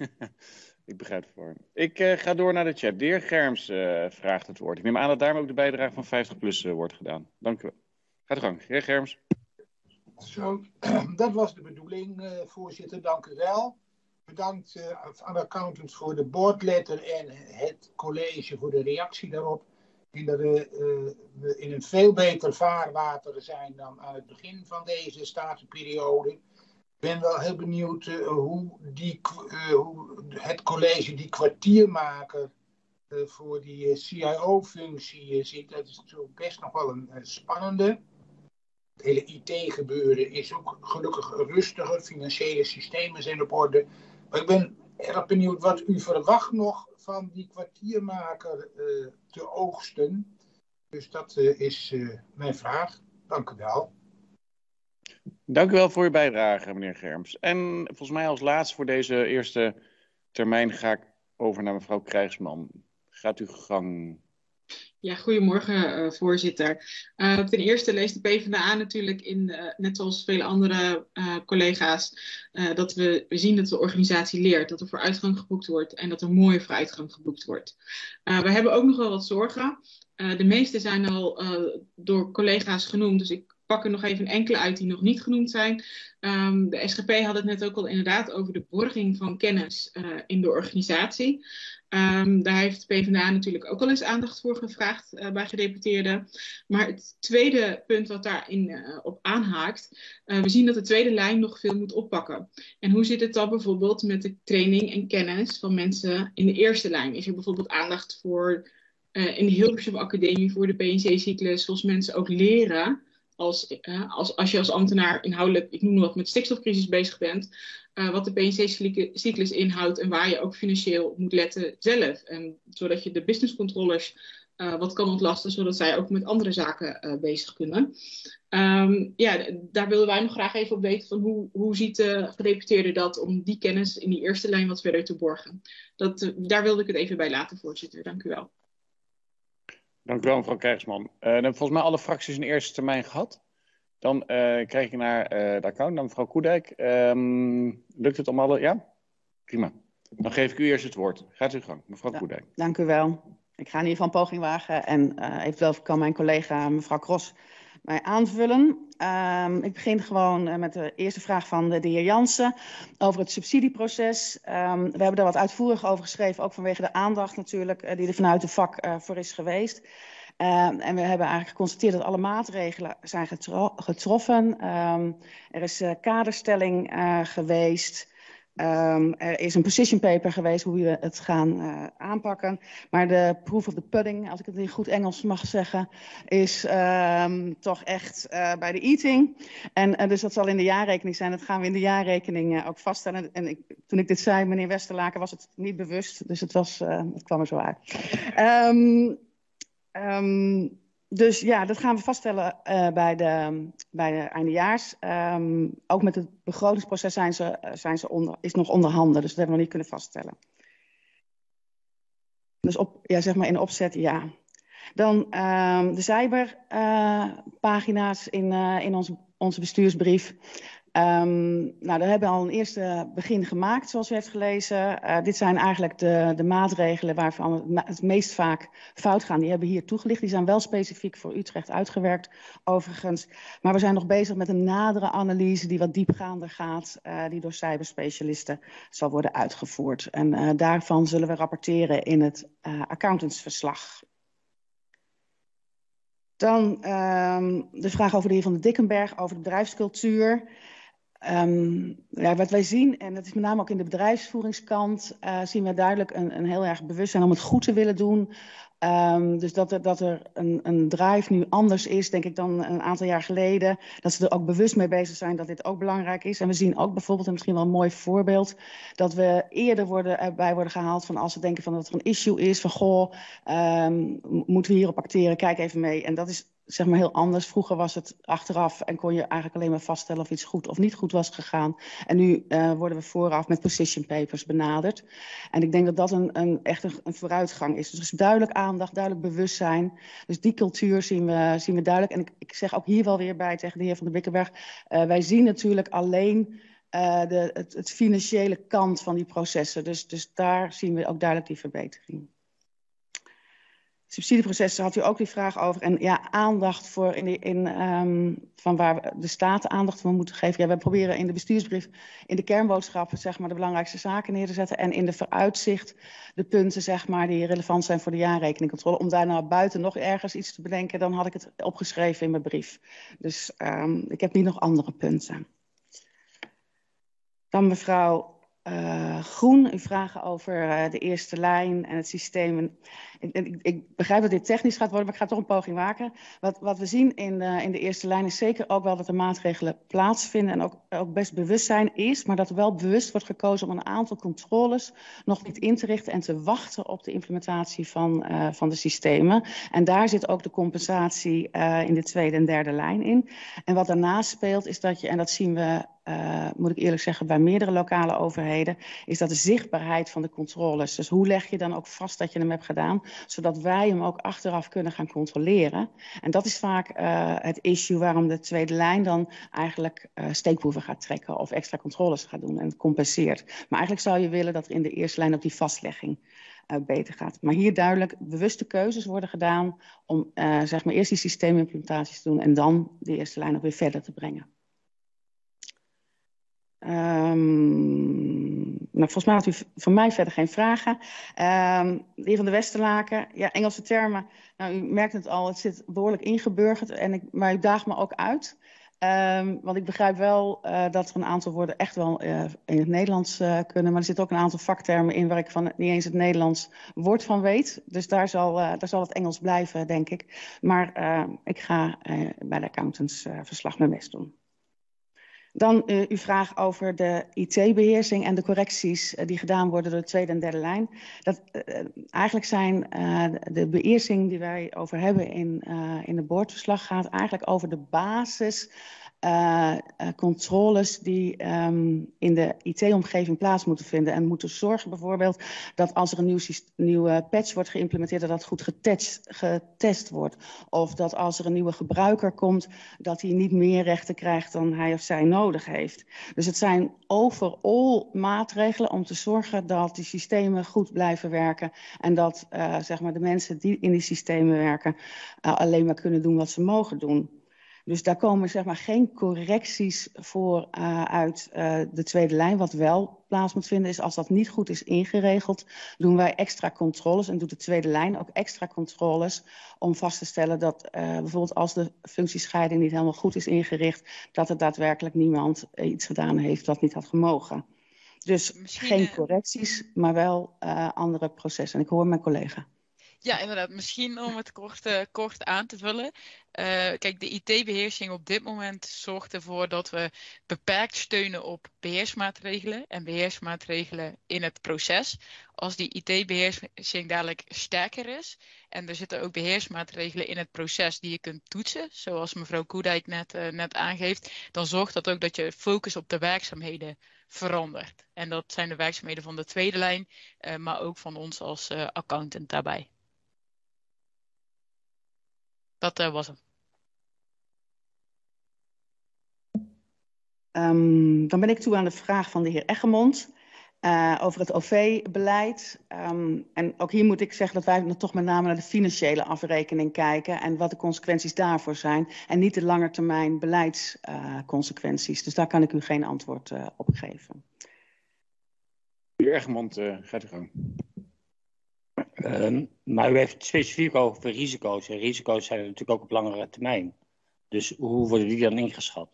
ik begrijp het voor. Ik uh, ga door naar de chat. De heer Germs uh, vraagt het woord. Ik neem aan dat daarmee ook de bijdrage van vijftig plus uh, wordt gedaan. Dank u wel. Gaat de gang. Heer Germs. Zo, dat was de bedoeling, uh, voorzitter. Dank u wel. Bedankt uh, aan de accountants voor de boardletter en het college voor de reactie daarop. Ik denk dat we, uh, we in een veel beter vaarwater zijn dan aan het begin van deze staatsperiode. Ik ben wel heel benieuwd uh, hoe, die, uh, hoe het college die kwartiermaker uh, voor die uh, C I O-functie uh, ziet. Dat is zo best nog wel een, een spannende. Het hele I T-gebeuren is ook gelukkig rustiger. Financiële systemen zijn op orde. Maar ik ben erg benieuwd wat u verwacht nog van die kwartiermaker uh, te oogsten. Dus dat uh, is uh, mijn vraag. Dank u wel. Dank u wel voor uw bijdrage, meneer Germs. En volgens mij als laatste voor deze eerste termijn ga ik over naar mevrouw Krijgsman. Gaat uw gang. Ja, goedemorgen, uh, voorzitter. Uh, ten eerste leest de PvdA natuurlijk in, uh, net zoals vele andere uh, collega's, uh, dat we, we zien dat de organisatie leert, dat er vooruitgang geboekt wordt en dat er mooie vooruitgang geboekt wordt. Uh, we hebben ook nog wel wat zorgen. Uh, de meeste zijn al uh, door collega's genoemd, dus ik pak er nog even enkele uit die nog niet genoemd zijn. Um, de S G P had het net ook al inderdaad over de borging van kennis uh, in de organisatie. Um, daar heeft de PvdA natuurlijk ook al eens aandacht voor gevraagd uh, bij gedeputeerden. Maar het tweede punt wat daarin uh, op aanhaakt, uh, we zien dat de tweede lijn nog veel moet oppakken. En hoe zit het dan bijvoorbeeld met de training en kennis van mensen in de eerste lijn? Is er bijvoorbeeld aandacht voor uh, in de Hilversum Academie voor de P N C-cyclus, zoals mensen ook leren, als, uh, als, als je als ambtenaar inhoudelijk, ik noem nog wat, met stikstofcrisis bezig bent, Uh, wat de P N C-cyclus inhoudt en waar je ook financieel op moet letten zelf. En zodat je de business controllers uh, wat kan ontlasten, zodat zij ook met andere zaken uh, bezig kunnen. Um, ja, daar willen wij nog graag even op weten van hoe, hoe ziet de gedeputeerde dat om die kennis in die eerste lijn wat verder te borgen. Dat, uh, daar wilde ik het even bij laten, voorzitter. Dank u wel. Dank u wel, mevrouw Krijgsman. Uh, dan hebben volgens mij alle fracties een eerste termijn gehad. Dan uh, krijg ik naar uh, de account, naar mevrouw Koedijk. Um, lukt het om alle? Ja? Prima. Dan geef ik u eerst het woord. Gaat u gang, mevrouw ja, Koedijk. Dank u wel. Ik ga in ieder geval een poging wagen. En uh, eventueel kan mijn collega mevrouw Kros mij aanvullen. Um, ik begin gewoon uh, met de eerste vraag van de, de heer Jansen over het subsidieproces. Um, we hebben daar wat uitvoerig over geschreven, ook vanwege de aandacht natuurlijk, uh, die er vanuit het vak uh, voor is geweest. Uh, en we hebben eigenlijk geconstateerd dat alle maatregelen zijn getro getroffen. Um, er is uh, kaderstelling uh, geweest. Um, er is een position paper geweest hoe we het gaan uh, aanpakken. Maar de proof of the pudding, als ik het in goed Engels mag zeggen, is um, toch echt uh, bij de eating. En uh, dus dat zal in de jaarrekening zijn. Dat gaan we in de jaarrekening uh, ook vaststellen. En ik, toen ik dit zei, meneer Westerlaken, was het niet bewust. Dus het, was, uh, het kwam er zo uit. Um, Um, dus ja, dat gaan we vaststellen uh, bij de, bij de eindejaars. Um, ook met het begrotingsproces zijn ze, zijn ze onder, is nog onderhanden, dus dat hebben we nog niet kunnen vaststellen. Dus op, ja, zeg maar in opzet, ja. Dan um, de cyberpagina's uh, in, uh, in onze, onze bestuursbrief. Um, nou, daar hebben we al een eerste begin gemaakt, zoals u heeft gelezen. Uh, dit zijn eigenlijk de, de maatregelen waarvan het, het meest vaak fout gaan. Die hebben hier toegelicht. Die zijn wel specifiek voor Utrecht uitgewerkt, overigens. Maar we zijn nog bezig met een nadere analyse die wat diepgaander gaat, uh, die door cyberspecialisten zal worden uitgevoerd. En uh, daarvan zullen we rapporteren in het uh, accountantsverslag. Dan um, de vraag over de heer Van der Dikkenberg, over de bedrijfscultuur. Um, ja, wat wij zien, en dat is met name ook in de bedrijfsvoeringskant, uh, zien we duidelijk een, een heel erg bewustzijn om het goed te willen doen. Um, dus dat er, dat er een, een drive nu anders is, denk ik, dan een aantal jaar geleden. Dat ze er ook bewust mee bezig zijn dat dit ook belangrijk is. En we zien ook bijvoorbeeld, en misschien wel een mooi voorbeeld, dat we eerder worden, erbij worden gehaald van als we denken van dat er een issue is, van goh, um, moeten we hierop acteren, kijk even mee. En dat is zeg maar heel anders. Vroeger was het achteraf en kon je eigenlijk alleen maar vaststellen of iets goed of niet goed was gegaan. En nu uh, worden we vooraf met position papers benaderd. En ik denk dat dat een, een, echt een, een vooruitgang is. Dus er is duidelijk aandacht, duidelijk bewustzijn. Dus die cultuur zien we, zien we duidelijk. En ik, ik zeg ook hier wel weer bij tegen de heer Van der Dikkenberg. Uh, wij zien natuurlijk alleen uh, de, het, het financiële kant van die processen. Dus, dus daar zien we ook duidelijk die verbetering. Subsidieprocessen had u ook die vraag over. En ja, aandacht voor in de, in, um, van waar de staat aandacht voor moeten geven. Ja, we proberen in de bestuursbrief, in de kernboodschappen, zeg maar, de belangrijkste zaken neer te zetten. En in de vooruitzicht de punten, zeg maar, die relevant zijn voor de jaarrekeningcontrole. Om daar nou buiten nog ergens iets te bedenken, dan had ik het opgeschreven in mijn brief. Dus um, ik heb niet nog andere punten. Dan mevrouw Uh, Groen, uw vragen over uh, de eerste lijn en het systeem. Ik, ik, ik begrijp dat dit technisch gaat worden, maar ik ga toch een poging maken. Wat, wat we zien in de, in de eerste lijn is zeker ook wel dat er maatregelen plaatsvinden en ook, ook best bewustzijn is, maar dat er wel bewust wordt gekozen om een aantal controles nog niet in te richten en te wachten op de implementatie van, uh, van de systemen. En daar zit ook de compensatie uh, in de tweede en derde lijn in. En wat daarnaast speelt is dat je, en dat zien we Uh, moet ik eerlijk zeggen, bij meerdere lokale overheden, is dat de zichtbaarheid van de controles. Dus hoe leg je dan ook vast dat je hem hebt gedaan, zodat wij hem ook achteraf kunnen gaan controleren. En dat is vaak uh, het issue waarom de tweede lijn dan eigenlijk uh, steekproeven gaat trekken of extra controles gaat doen en het compenseert. Maar eigenlijk zou je willen dat er in de eerste lijn ook die vastlegging uh, beter gaat. Maar hier duidelijk bewuste keuzes worden gedaan om uh, zeg maar eerst die systeemimplementaties te doen en dan de eerste lijn ook weer verder te brengen. Um, nou, volgens mij had u van mij verder geen vragen. Um, de heer Van der Westerlaken, ja, Engelse termen. Nou, u merkt het al, het zit behoorlijk ingeburgerd, en ik, maar u daagt me ook uit. Um, want ik begrijp wel uh, dat er een aantal woorden echt wel uh, in het Nederlands uh, kunnen. Maar er zitten ook een aantal vaktermen in waar ik van niet eens het Nederlands woord van weet. Dus daar zal, uh, daar zal het Engels blijven, denk ik. Maar uh, ik ga uh, bij de accountants uh, verslag mijn best doen. Dan uh, uw vraag over de I T-beheersing en de correcties uh, die gedaan worden door de tweede en derde lijn. Dat, uh, eigenlijk zijn uh, de beheersing die wij over hebben in, uh, in het boordverslag gaat eigenlijk over de basis Uh, uh, controles die um, in de I T-omgeving plaats moeten vinden. En moeten zorgen bijvoorbeeld dat als er een nieuw, nieuwe patch wordt geïmplementeerd, dat dat goed getest, getest wordt. Of dat als er een nieuwe gebruiker komt, dat hij niet meer rechten krijgt dan hij of zij nodig heeft. Dus het zijn overal maatregelen om te zorgen dat die systemen goed blijven werken. En dat uh, zeg maar de mensen die in die systemen werken uh, alleen maar kunnen doen wat ze mogen doen. Dus daar komen zeg maar geen correcties voor uh, uit uh, de tweede lijn. Wat wel plaats moet vinden is als dat niet goed is ingeregeld, doen wij extra controles en doet de tweede lijn ook extra controles om vast te stellen dat uh, bijvoorbeeld als de functiescheiding niet helemaal goed is ingericht, dat er daadwerkelijk niemand uh, iets gedaan heeft wat niet had gemogen. Dus Misschien, geen correcties, maar wel uh, andere processen. En ik hoor mijn collega. Ja, inderdaad. Misschien om het kort, uh, kort aan te vullen. Uh, kijk, de I T-beheersing op dit moment zorgt ervoor dat we beperkt steunen op beheersmaatregelen en beheersmaatregelen in het proces. Als die I T-beheersing dadelijk sterker is en er zitten ook beheersmaatregelen in het proces die je kunt toetsen, zoals mevrouw Koedijk net, uh, net aangeeft, dan zorgt dat ook dat je focus op de werkzaamheden verandert. En dat zijn de werkzaamheden van de tweede lijn, uh, maar ook van ons als uh, accountant daarbij. Dat uh, was hem. Um, dan ben ik toe aan de vraag van de heer Eggermond uh, over het O V-beleid. Um, en ook hier moet ik zeggen dat wij toch met name naar de financiële afrekening kijken en wat de consequenties daarvoor zijn. En niet de langetermijn beleidsconsequenties. Uh, dus daar kan ik u geen antwoord uh, op geven. De heer Eggermond, uh, gaat u gang. Um, maar u heeft het specifiek over risico's. En risico's zijn er natuurlijk ook op langere termijn. Dus hoe worden die dan ingeschat?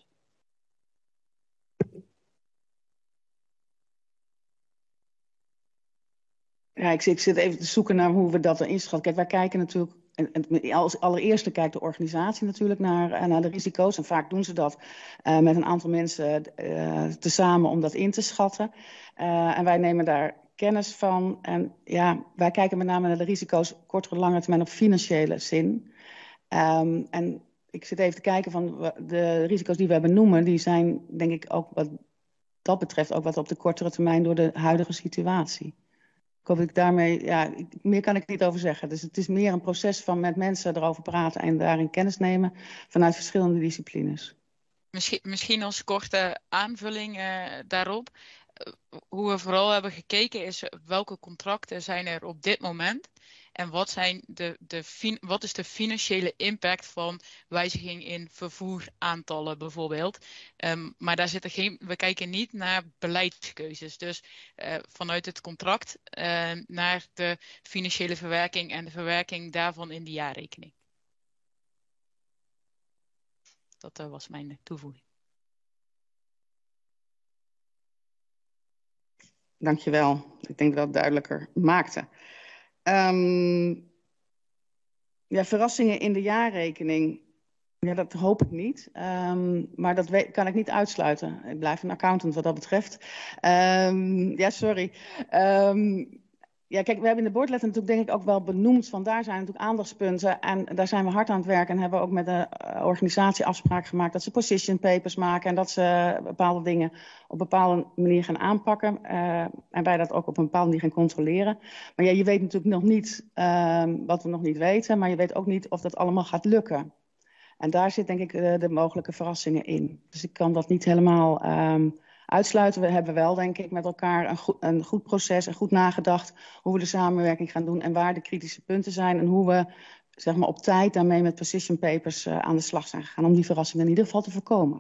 Ja, ik, ik zit even te zoeken naar hoe we dat inschatten. Kijk, wij kijken natuurlijk, en, en als allereerste kijkt de organisatie natuurlijk naar, naar de risico's. En vaak doen ze dat uh, met een aantal mensen uh, tezamen om dat in te schatten. Uh, en wij nemen daar kennis van. En ja, wij kijken met name naar de risico's kortere, lange termijn op financiële zin. Um, en ik zit even te kijken van de risico's die we benoemen, die zijn denk ik ook wat dat betreft ook wat op de kortere termijn door de huidige situatie. Ik hoop dat ik daarmee, ja, meer kan ik niet over zeggen. Dus het is meer een proces van met mensen erover praten en daarin kennis nemen vanuit verschillende disciplines. Misschien, misschien als korte aanvulling uh, daarop. Uh, hoe we vooral hebben gekeken is welke contracten zijn er op dit moment. En wat, zijn de, de, wat is de financiële impact van wijziging in vervoeraantallen bijvoorbeeld. Um, maar daar zitten geen, we kijken niet naar beleidskeuzes. Dus uh, vanuit het contract uh, naar de financiële verwerking en de verwerking daarvan in de jaarrekening. Dat uh, was mijn toevoeging. Dankjewel. Ik denk dat dat duidelijker maakte. Um, ja, verrassingen in de jaarrekening. Ja, dat hoop ik niet. Um, maar dat weet, kan ik niet uitsluiten. Ik blijf een accountant wat dat betreft. Um, ja, sorry. Um, ja, kijk, we hebben in de boardletter natuurlijk denk ik ook wel benoemd van daar zijn natuurlijk aandachtspunten en daar zijn we hard aan het werken en hebben we ook met de organisatie afspraak gemaakt dat ze position papers maken en dat ze bepaalde dingen op een bepaalde manier gaan aanpakken uh, en wij dat ook op een bepaalde manier gaan controleren. Maar ja, je weet natuurlijk nog niet uh, wat we nog niet weten, maar je weet ook niet of dat allemaal gaat lukken. En daar zit denk ik uh, de mogelijke verrassingen in. Dus ik kan dat niet helemaal um, uitsluiten. We hebben wel, denk ik, met elkaar een goed, een goed proces en goed nagedacht hoe we de samenwerking gaan doen en waar de kritische punten zijn en hoe we zeg maar, op tijd daarmee met position papers uh, aan de slag zijn gegaan om die verrassingen in ieder geval te voorkomen.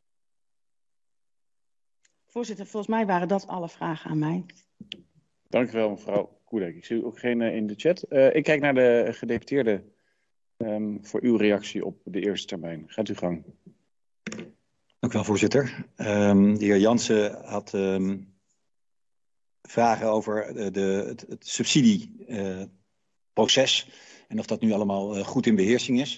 Voorzitter, volgens mij waren dat alle vragen aan mij. Dank u wel, mevrouw Koedijk. Ik zie ook geen uh, in de chat. Uh, ik kijk naar de gedeputeerde um, voor uw reactie op de eerste termijn. Gaat uw gang. Dank u wel, voorzitter. Um, de heer Jansen had um, vragen over de, de, het, het subsidieproces uh, en of dat nu allemaal uh, goed in beheersing is.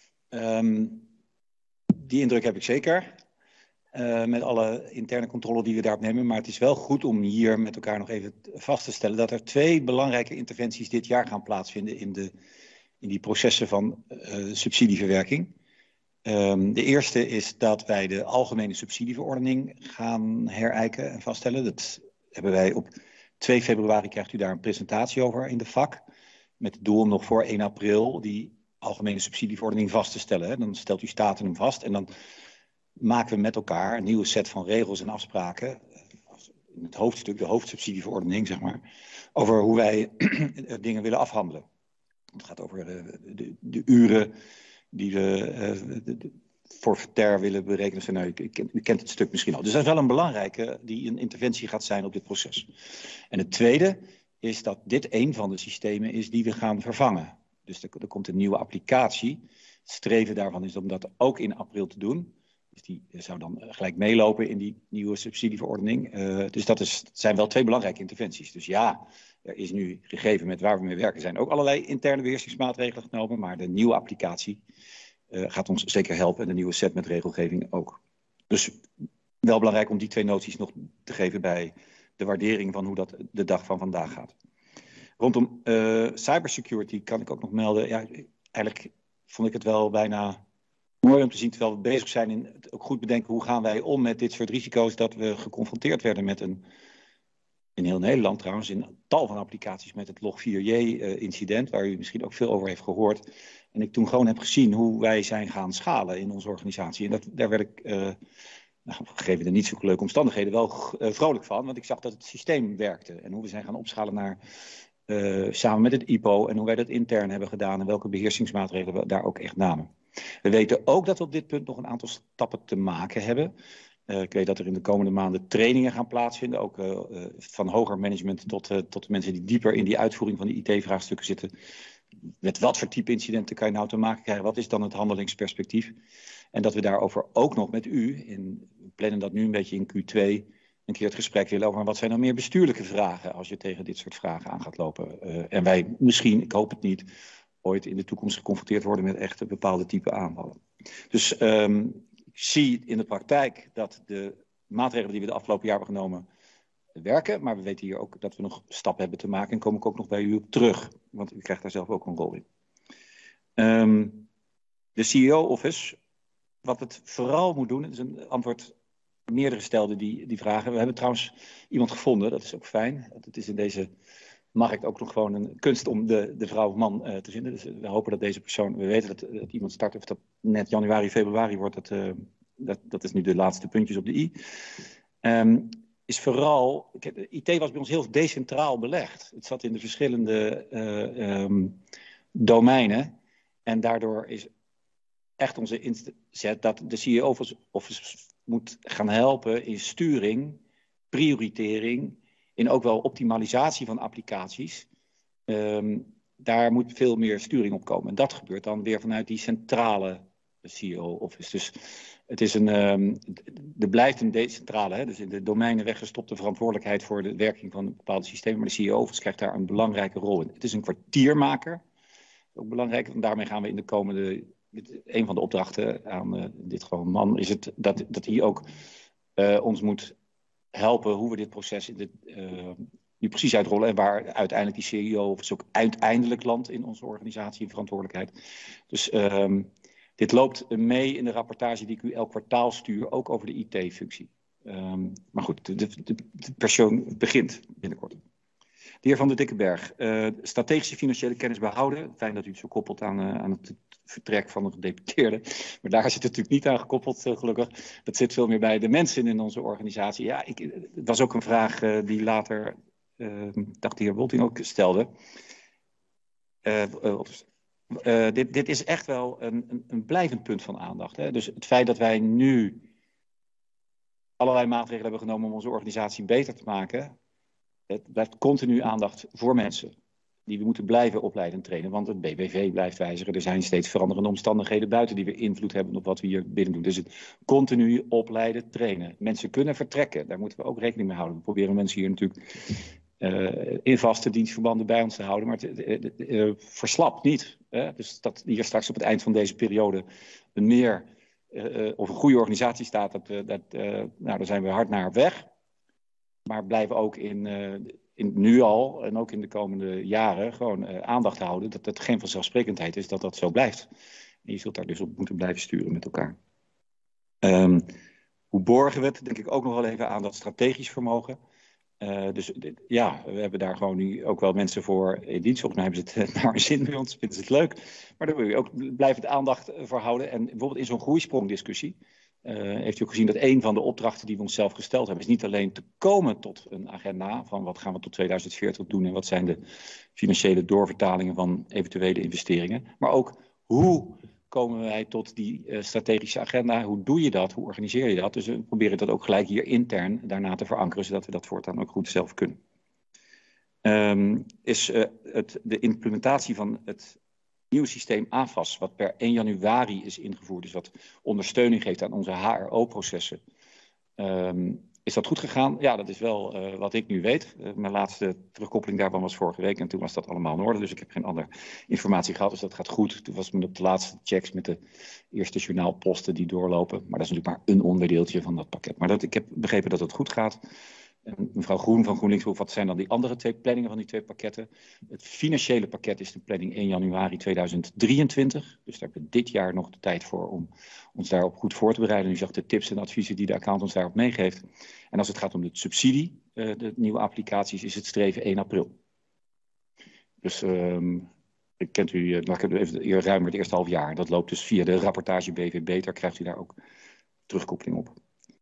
Um, die indruk heb ik zeker, uh, met alle interne controle die we daarop nemen. Maar het is wel goed om hier met elkaar nog even vast te stellen dat er twee belangrijke interventies dit jaar gaan plaatsvinden in, de, in die processen van uh, subsidieverwerking. Um, de eerste is dat wij de algemene subsidieverordening gaan herijken en vaststellen. Dat hebben wij op twee februari, krijgt u daar een presentatie over in de vak. Met het doel om nog voor één april die algemene subsidieverordening vast te stellen. Hè. Dan stelt u staten hem vast en dan maken we met elkaar een nieuwe set van regels en afspraken. In het hoofdstuk, de hoofdsubsidieverordening, zeg maar. Over hoe wij dingen willen afhandelen. Het gaat over de, de, de uren die we uh, de, de forfaitair willen berekenen. Nou, u, u kent het stuk misschien al. Dus dat is wel een belangrijke die een interventie gaat zijn op dit proces. En het tweede is dat dit een van de systemen is die we gaan vervangen. Dus er, er komt een nieuwe applicatie. Het streven daarvan is om dat ook in april te doen. Dus die zou dan gelijk meelopen in die nieuwe subsidieverordening. Uh, dus dat, is, dat zijn wel twee belangrijke interventies. Dus ja, er is nu gegeven met waar we mee werken zijn ook allerlei interne beheersingsmaatregelen genomen. Maar de nieuwe applicatie uh, gaat ons zeker helpen en de nieuwe set met regelgeving ook. Dus wel belangrijk om die twee noties nog te geven bij de waardering van hoe dat de dag van vandaag gaat. Rondom uh, cybersecurity kan ik ook nog melden. Ja, eigenlijk vond ik het wel bijna mooi om te zien, terwijl we bezig zijn in het ook goed bedenken hoe gaan wij om met dit soort risico's, dat we geconfronteerd werden met een, in heel Nederland trouwens, in tal van applicaties met het log vier j uh, incident, waar u misschien ook veel over heeft gehoord. En ik toen gewoon heb gezien hoe wij zijn gaan schalen in onze organisatie. En dat, daar werd ik, uh, nou, gegeven de niet zo leuke omstandigheden, wel uh, vrolijk van, want ik zag dat het systeem werkte. En hoe we zijn gaan opschalen naar, uh, samen met het I P O, en hoe wij dat intern hebben gedaan en welke beheersingsmaatregelen we daar ook echt namen. We weten ook dat we op dit punt nog een aantal stappen te maken hebben. Uh, ik weet dat er in de komende maanden trainingen gaan plaatsvinden. Ook uh, uh, van hoger management tot, uh, tot mensen die dieper in die uitvoering van die I T-vraagstukken zitten. Met wat voor type incidenten kan je nou te maken krijgen? Wat is dan het handelingsperspectief? En dat we daarover ook nog met u, in, we plannen dat nu een beetje in Q twee, een keer het gesprek willen over wat zijn dan meer bestuurlijke vragen als je tegen dit soort vragen aan gaat lopen. Uh, en wij misschien, ik hoop het niet, ooit in de toekomst geconfronteerd worden met echt een bepaalde type aanvallen. Dus um, ik zie in de praktijk dat de maatregelen die we de afgelopen jaar hebben genomen werken. Maar we weten hier ook dat we nog stappen hebben te maken. En kom ik ook nog bij u op terug. Want u krijgt daar zelf ook een rol in. Um, de C E O-office, wat het vooral moet doen, is een antwoord. Meerdere stelden die, die vragen. We hebben trouwens iemand gevonden, dat is ook fijn. Het is in deze markt ook nog gewoon een kunst om de, de vrouw of man uh, te vinden. Dus we hopen dat deze persoon, we weten dat, dat iemand start, of dat net januari, februari wordt, dat, uh, dat, dat is nu de laatste puntjes op de i. Um, is vooral, I T was bij ons heel decentraal belegd. Het zat in de verschillende uh, um, domeinen. En daardoor is echt onze inzet dat de C E O-office moet gaan helpen in sturing, prioritering, in ook wel optimalisatie van applicaties. Um, daar moet veel meer sturing op komen. En dat gebeurt dan weer vanuit die centrale C E O-office. Dus het is een, um, er blijft een decentrale, hè, dus in de domeinen weggestopte verantwoordelijkheid voor de werking van bepaalde systemen. Maar de C E O-office krijgt daar een belangrijke rol in. Het is een kwartiermaker, ook belangrijk. En daarmee gaan we in de komende, een van de opdrachten aan uh, dit gewoon man, is het dat, dat hij ook uh, ons moet helpen hoe we dit proces in de, uh, nu precies uitrollen. En waar uiteindelijk die C E O-office ook uiteindelijk landt in onze organisatie en verantwoordelijkheid. Dus um, dit loopt mee in de rapportage die ik u elk kwartaal stuur, ook over de I T-functie. Um, maar goed, de, de, de persoon begint binnenkort. De heer Van der Dikkenberg, uh, strategische financiële kennis behouden. Fijn dat u het zo koppelt aan, uh, aan het vertrek van de gedeputeerde. Maar daar zit het natuurlijk niet aan gekoppeld, uh, gelukkig. Dat zit veel meer bij de mensen in onze organisatie. Ja, ik, het was ook een vraag uh, die later, uh, dacht de heer Wolting ook stelde. Uh, uh, Uh, dit, dit is echt wel een, een, een blijvend punt van aandacht. Hè? Dus het feit dat wij nu allerlei maatregelen hebben genomen om onze organisatie beter te maken. Het blijft continu aandacht voor mensen die we moeten blijven opleiden en trainen. Want het B B V blijft wijzigen. Er zijn steeds veranderende omstandigheden buiten die weer invloed hebben op wat we hier binnen doen. Dus het continu opleiden, trainen. Mensen kunnen vertrekken. Daar moeten we ook rekening mee houden. We proberen mensen hier natuurlijk uh, in vaste dienstverbanden bij ons te houden. Maar het uh, uh, verslapt niet. Hè? Dus dat hier straks op het eind van deze periode een meer uh, of een goede organisatie staat, dat, uh, dat, uh, nou, daar zijn we hard naar op weg. Maar blijven ook in, uh, in nu al en ook in de komende jaren gewoon uh, aandacht houden dat het geen vanzelfsprekendheid is dat dat zo blijft. En je zult daar dus op moeten blijven sturen met elkaar. Um, hoe borgen we het? Denk ik ook nog wel even aan dat strategisch vermogen. Uh, dus ja, we hebben daar gewoon nu ook wel mensen voor in dienst. Volgens mij hebben ze het naar een zin bij ons, vinden ze het leuk. Maar daar wil je ook blijvend aandacht voor houden. En bijvoorbeeld in zo'n groeisprongdiscussie uh, heeft u ook gezien dat een van de opdrachten die we onszelf gesteld hebben, is niet alleen te komen tot een agenda van wat gaan we tot tweeduizend veertig doen en wat zijn de financiële doorvertalingen van eventuele investeringen. Maar ook hoe komen wij tot die uh, strategische agenda? Hoe doe je dat? Hoe organiseer je dat? Dus we proberen dat ook gelijk hier intern daarna te verankeren, zodat we dat voortaan ook goed zelf kunnen. Um, is uh, het, de implementatie van het nieuwe systeem A F A S, wat per één januari is ingevoerd, dus wat ondersteuning geeft aan onze H R O-processen. Um, is dat goed gegaan? Ja, dat is wel uh, wat ik nu weet. Uh, mijn laatste terugkoppeling daarvan was vorige week en toen was dat allemaal in orde. Dus ik heb geen andere informatie gehad, dus dat gaat goed. Toen was het op de laatste checks met de eerste journaalposten die doorlopen. Maar dat is natuurlijk maar een onderdeeltje van dat pakket. Maar dat, ik heb begrepen dat het goed gaat. En mevrouw Groen van GroenLinks vroeg, wat zijn dan die andere twee planningen van die twee pakketten? Het financiële pakket is de planning één januari tweeduizend drieëntwintig. Dus daar hebben we dit jaar nog de tijd voor om ons daarop goed voor te bereiden. U zag de tips en adviezen die de accountant daarop meegeeft. En als het gaat om de subsidie, uh, de nieuwe applicaties, is het streven één april. Dus um, ik kent u, uh, maar even ruim het eerste half jaar. Dat loopt dus via de rapportage B V Beter, krijgt u daar ook terugkoppeling op.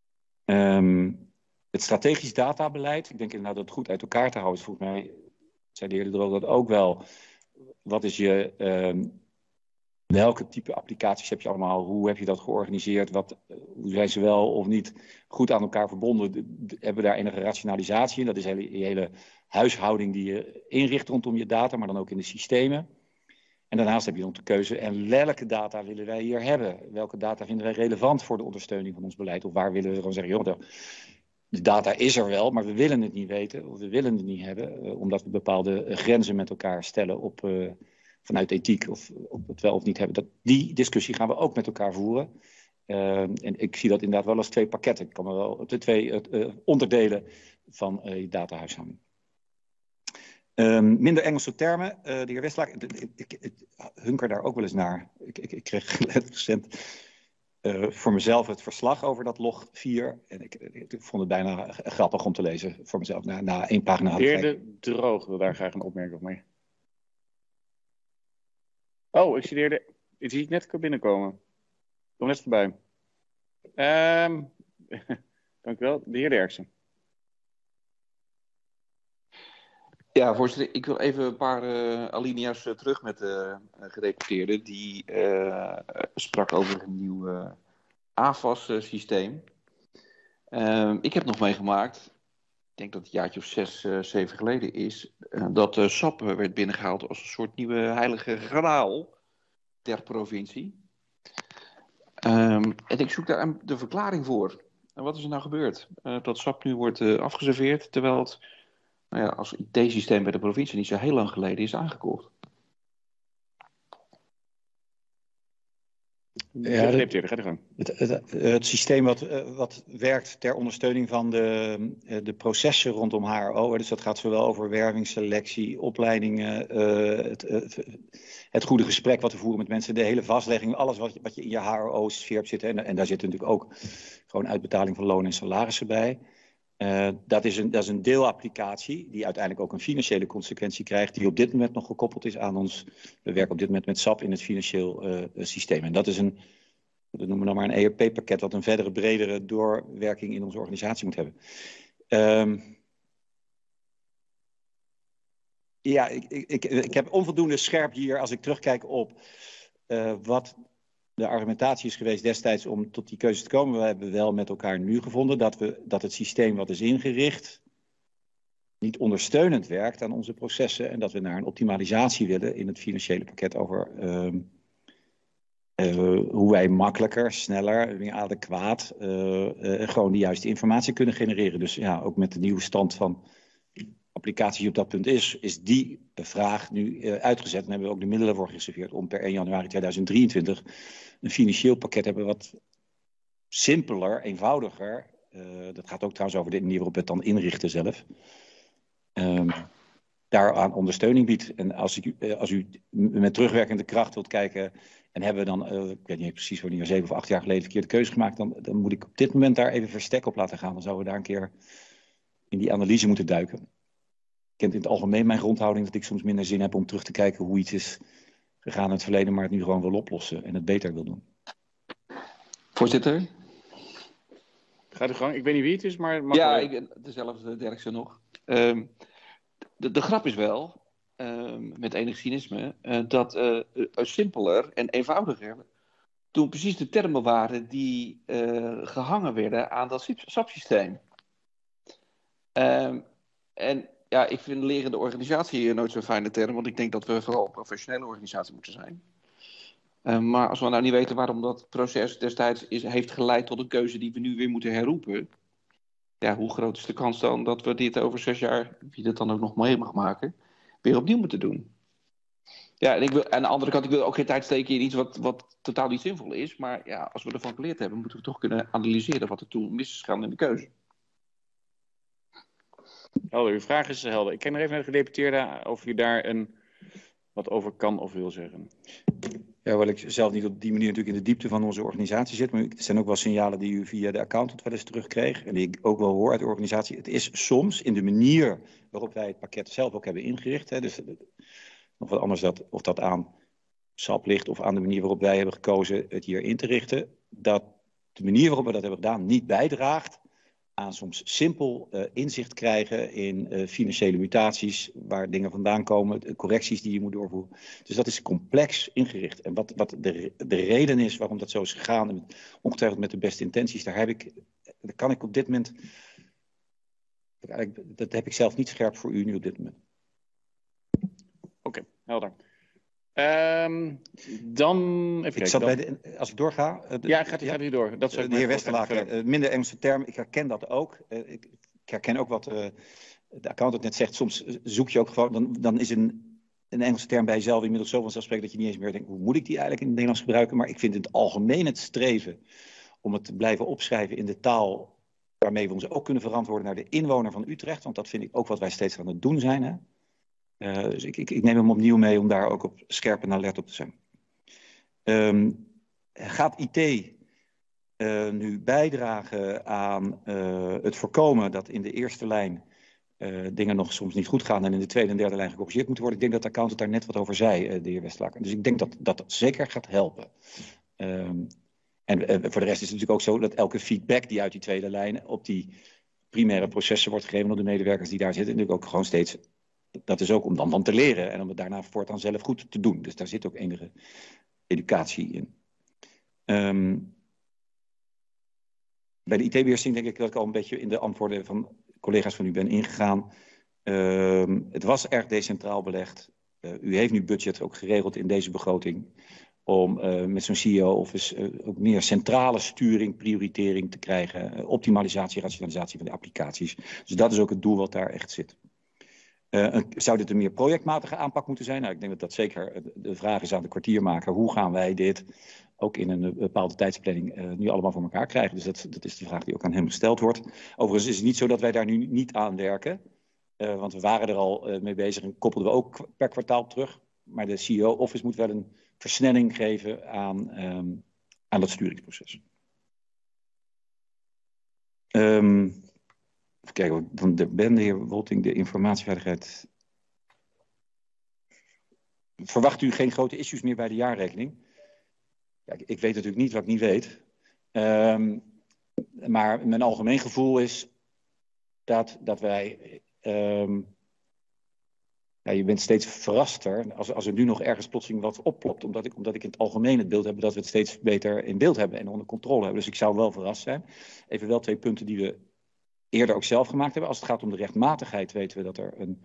Um, Het strategisch databeleid, ik denk inderdaad dat het goed uit elkaar te houden is. Volgens mij zei de heer De Droog dat ook wel. Wat is je um, welke type applicaties heb je allemaal? Hoe heb je dat georganiseerd? Wat, hoe zijn ze wel of niet goed aan elkaar verbonden? De, de, hebben we daar enige rationalisatie in? Dat is hele, die hele huishouding die je inricht rondom je data, maar dan ook in de systemen. En daarnaast heb je dan de keuze, en welke data willen wij hier hebben? Welke data vinden wij relevant voor de ondersteuning van ons beleid? Of waar willen we gewoon zeggen, joh, de data is er wel, maar we willen het niet weten. Of we willen het niet hebben, uh, omdat we bepaalde uh, grenzen met elkaar stellen op, uh, vanuit ethiek of op het wel of niet hebben. Dat, die discussie gaan we ook met elkaar voeren. Uh, en ik zie dat inderdaad wel als twee pakketten. Ik kan me wel de twee uh, onderdelen van uh, je datahuishouding. Um, minder Engelse termen. Uh, de heer Westlaak, ik, ik, ik hunker daar ook wel eens naar. Ik, ik, ik kreeg recent uh, voor mezelf het verslag over dat log vier. En ik, ik, ik vond het bijna grappig om te lezen voor mezelf. Na, na één pagina. De heer De Droog wil daar graag een opmerking op mee. Oh, ik zie de heer De... Ik zie ik net binnenkomen. Kom net voorbij. Um, dank u wel. De heer Derksen. Ja, voorzitter, ik wil even een paar uh, alinea's uh, terug met de uh, gedeputeerde. Die uh, sprak over een nieuw uh, A F A S-systeem. Uh, ik heb nog meegemaakt, ik denk dat het een jaartje of zes, uh, zeven geleden is, uh, dat uh, S A P werd binnengehaald als een soort nieuwe heilige graal ter provincie. Um, en ik zoek daar de verklaring voor. En wat is er nou gebeurd? Uh, dat S A P nu wordt uh, afgeserveerd, terwijl het nou ja, als I T-systeem bij de provincie niet zo heel lang geleden is aangekocht. Ja, het, het, het, het systeem wat, wat werkt ter ondersteuning van de, de processen rondom H R O. Dus dat gaat zowel over werving, selectie, opleidingen, uh, het, het, het goede gesprek wat we voeren met mensen, de hele vastlegging, alles wat, wat je in je H R O-sfeer hebt zitten. En, en daar zit natuurlijk ook gewoon uitbetaling van loon en salarissen bij. Uh, dat, is een, dat is een deelapplicatie die uiteindelijk ook een financiële consequentie krijgt, die op dit moment nog gekoppeld is aan ons. We werken op dit moment met S A P in het financieel uh, systeem. En dat is een, dat noemen we dan maar een E R P-pakket, wat een verdere, bredere doorwerking in onze organisatie moet hebben. Um, ja, ik, ik, ik heb onvoldoende scherp hier als ik terugkijk op uh, wat de argumentatie is geweest destijds om tot die keuze te komen. We hebben wel met elkaar nu gevonden dat, we, dat het systeem wat is ingericht niet ondersteunend werkt aan onze processen en dat we naar een optimalisatie willen in het financiële pakket over uh, uh, hoe wij makkelijker, sneller, meer adequaat uh, uh, gewoon de juiste informatie kunnen genereren. Dus ja, ook met de nieuwe stand van applicaties die op dat punt is, is die vraag nu uh, uitgezet. En hebben we ook de middelen voor gereserveerd om per één januari tweeduizend drieëntwintig een financieel pakket hebben wat simpeler, eenvoudiger. Uh, dat gaat ook trouwens over de manier waarop we het dan inrichten zelf. Um, daaraan ondersteuning biedt. En als, ik, uh, als u met terugwerkende kracht wilt kijken en hebben we dan, uh, ik weet niet precies wanneer, zeven of acht jaar geleden verkeerde keuze gemaakt, dan, dan moet ik op dit moment daar even verstek op laten gaan. Dan zouden we daar een keer in die analyse moeten duiken. Ik kent in het algemeen mijn grondhouding dat ik soms minder zin heb om terug te kijken hoe iets is gegaan in het verleden, maar het nu gewoon wil oplossen en het beter wil doen. Voorzitter? Ga de gang. Ik weet niet wie het is, maar... Mag ja, wel... ik ben dezelfde Derksen nog. Um, de, de grap is wel, um, met enig cynisme, uh, dat uh, uh, simpeler en eenvoudiger toen precies de termen waren die uh, gehangen werden aan dat S A P-systeem. Um, en ja, ik vind lerende organisatie nooit zo'n fijne term, want ik denk dat we vooral een professionele organisatie moeten zijn. Uh, maar als we nou niet weten waarom dat proces destijds is, heeft geleid tot een keuze die we nu weer moeten herroepen, ja, hoe groot is de kans dan dat we dit over zes jaar, wie dat dan ook nog mee mag maken, weer opnieuw moeten doen? Ja, en ik wil, aan de andere kant, ik wil ook geen tijd steken in iets wat, wat totaal niet zinvol is, maar ja, als we ervan geleerd hebben, moeten we toch kunnen analyseren wat er toen mis is gegaan in de keuze. Helder, uw vraag is helder. Ik kijk nog even naar de gedeputeerde of u daar een, wat over kan of wil zeggen. Ja, hoewel ik zelf niet op die manier natuurlijk in de diepte van onze organisatie zit, maar er zijn ook wel signalen die u via de accountant wel eens terugkreeg en die ik ook wel hoor uit de organisatie. Het is soms in de manier waarop wij het pakket zelf ook hebben ingericht, hè, dus nog wat anders dat, of dat aan S A P ligt of aan de manier waarop wij hebben gekozen het hier in te richten, dat de manier waarop we dat hebben gedaan niet bijdraagt aan soms simpel uh, inzicht krijgen in uh, financiële mutaties, waar dingen vandaan komen, correcties die je moet doorvoeren. Dus dat is complex ingericht. En wat, wat de, de reden is waarom dat zo is gegaan, en ongetwijfeld met de beste intenties, daar heb ik, daar kan ik op dit moment, dat heb ik zelf niet scherp voor u nu op dit moment. Oké, okay, helder. Um, dan even ik kijken, zat dan... bij de, als ik doorga... Uh, de, ja, gaat, ja, gaat hier door. Dat uh, de heer Westerlaken, uh, minder Engelse term, ik herken dat ook. Uh, ik, ik herken ook wat uh, de accountant net zegt. Soms zoek je ook gewoon, dan, dan is een, een Engelse term bij jezelf inmiddels zo vanzelfsprekend dat je niet eens meer denkt, hoe moet ik die eigenlijk in het Nederlands gebruiken? Maar ik vind in het algemeen het streven om het te blijven opschrijven in de taal waarmee we ons ook kunnen verantwoorden naar de inwoner van Utrecht. Want dat vind ik ook wat wij steeds aan het doen zijn, hè? Uh, dus ik, ik, ik neem hem opnieuw mee om daar ook op scherp en alert op te zijn. Um, gaat I T uh, nu bijdragen aan uh, het voorkomen dat in de eerste lijn uh, dingen nog soms niet goed gaan en in de tweede en derde lijn gecorrigeerd moeten worden? Ik denk dat de accountant daar net wat over zei, uh, de heer Westerlaken. Dus ik denk dat dat zeker gaat helpen. Um, en uh, voor de rest is het natuurlijk ook zo dat elke feedback die uit die tweede lijn op die primaire processen wordt gegeven door de medewerkers die daar zitten, natuurlijk ook gewoon steeds... Dat is ook om dan van te leren en om het daarna voortaan zelf goed te doen. Dus daar zit ook enige educatie in. Um, bij de I T-beheersing denk ik dat ik al een beetje in de antwoorden van collega's van u ben ingegaan. Um, het was erg decentraal belegd. Uh, u heeft nu budget ook geregeld in deze begroting om uh, met zo'n C E O-office uh, ook meer centrale sturing, prioritering te krijgen. Uh, optimalisatie, rationalisatie van de applicaties. Dus dat is ook het doel wat daar echt zit. Uh, een, zou dit een meer projectmatige aanpak moeten zijn? Nou, ik denk dat dat zeker de vraag is aan de kwartiermaker. Hoe gaan wij dit ook in een bepaalde tijdsplanning uh, nu allemaal voor elkaar krijgen? Dus dat, dat is de vraag die ook aan hem gesteld wordt. Overigens is het niet zo dat wij daar nu niet aan werken. Uh, want we waren er al uh, mee bezig en koppelden we ook per kwartaal terug. Maar de C E O-office moet wel een versnelling geven aan, um, aan dat sturingsproces. Um, Even kijken, van de Ben, de heer Wolting, de informatieveiligheid. Verwacht u geen grote issues meer bij de jaarrekening? Ja, ik weet natuurlijk niet wat ik niet weet. Um, maar mijn algemeen gevoel is dat, dat wij... Um, ja, je bent steeds verraster als, als er nu nog ergens plotseling wat opplopt. Omdat ik, omdat ik in het algemeen het beeld heb dat we het steeds beter in beeld hebben en onder controle hebben. Dus ik zou wel verrast zijn. Even wel twee punten die we eerder ook zelf gemaakt hebben. Als het gaat om de rechtmatigheid weten we dat er een...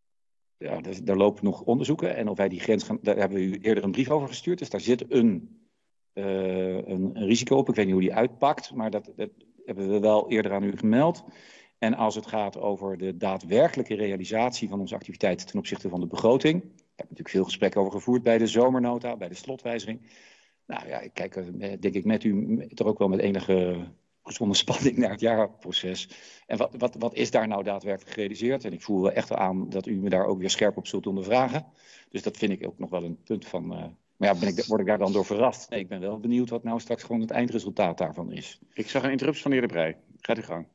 Ja, er, er lopen nog onderzoeken. En of wij die grens gaan... Daar hebben we u eerder een brief over gestuurd. Dus daar zit een, uh, een, een risico op. Ik weet niet hoe die uitpakt. Maar dat, dat hebben we wel eerder aan u gemeld. En als het gaat over de daadwerkelijke realisatie van onze activiteiten ten opzichte van de begroting. Daar heb ik natuurlijk veel gesprekken over gevoerd bij de zomernota, bij de slotwijziging. Nou ja, ik kijk denk ik met u toch ook wel met enige gezonde spanning naar het jaarproces. En wat, wat, wat is daar nou daadwerkelijk gerealiseerd? En ik voel wel echt aan dat u me daar ook weer scherp op zult ondervragen. Dus dat vind ik ook nog wel een punt van... Uh, maar ja, ben ik, word ik daar dan door verrast? Nee, ik ben wel benieuwd wat nou straks gewoon het eindresultaat daarvan is. Ik zag een interruptie van de heer De Breij. Gaat u gang.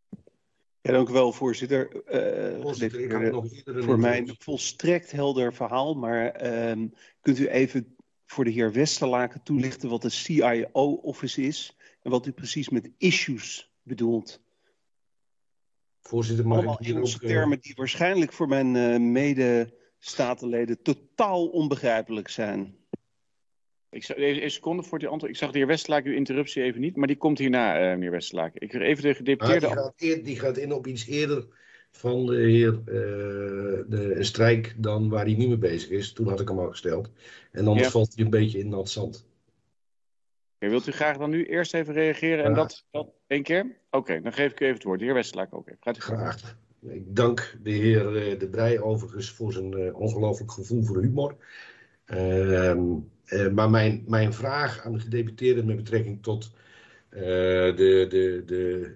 Ja, dank u wel, voorzitter. Uh, voorzitter ik had nog voor mij een volstrekt helder verhaal. Maar uh, kunt u even voor de heer Westerlaken toelichten wat de C I O-office is en wat u precies met issues bedoelt? Voorzitter, mag allemaal ik hier Engelse ook, termen die waarschijnlijk voor mijn uh, medestatenleden totaal onbegrijpelijk zijn. Ik zag, even een seconde voor die antwoord. Ik zag de heer Westerlaken uw interruptie even niet, maar die komt hierna, uh, meneer Westerlaken. Ik wil even de gedeputeerde... Ah, die, gaat eer, die gaat in op iets eerder van de heer uh, de, een strijk dan waar hij nu mee bezig is. Toen had ik hem al gesteld. En anders ja. valt hij een beetje in nat zand. Okay, wilt u graag dan nu eerst even reageren en ja. dat, dat één keer? Oké, okay, dan geef ik u even het woord. De heer Westerlaken ook even. Gaat u graag. Ik dank de heer De Breij overigens voor zijn uh, ongelooflijk gevoel voor humor. Uh, uh, maar mijn, mijn vraag aan de gedeputeerde met betrekking tot uh, de, de, de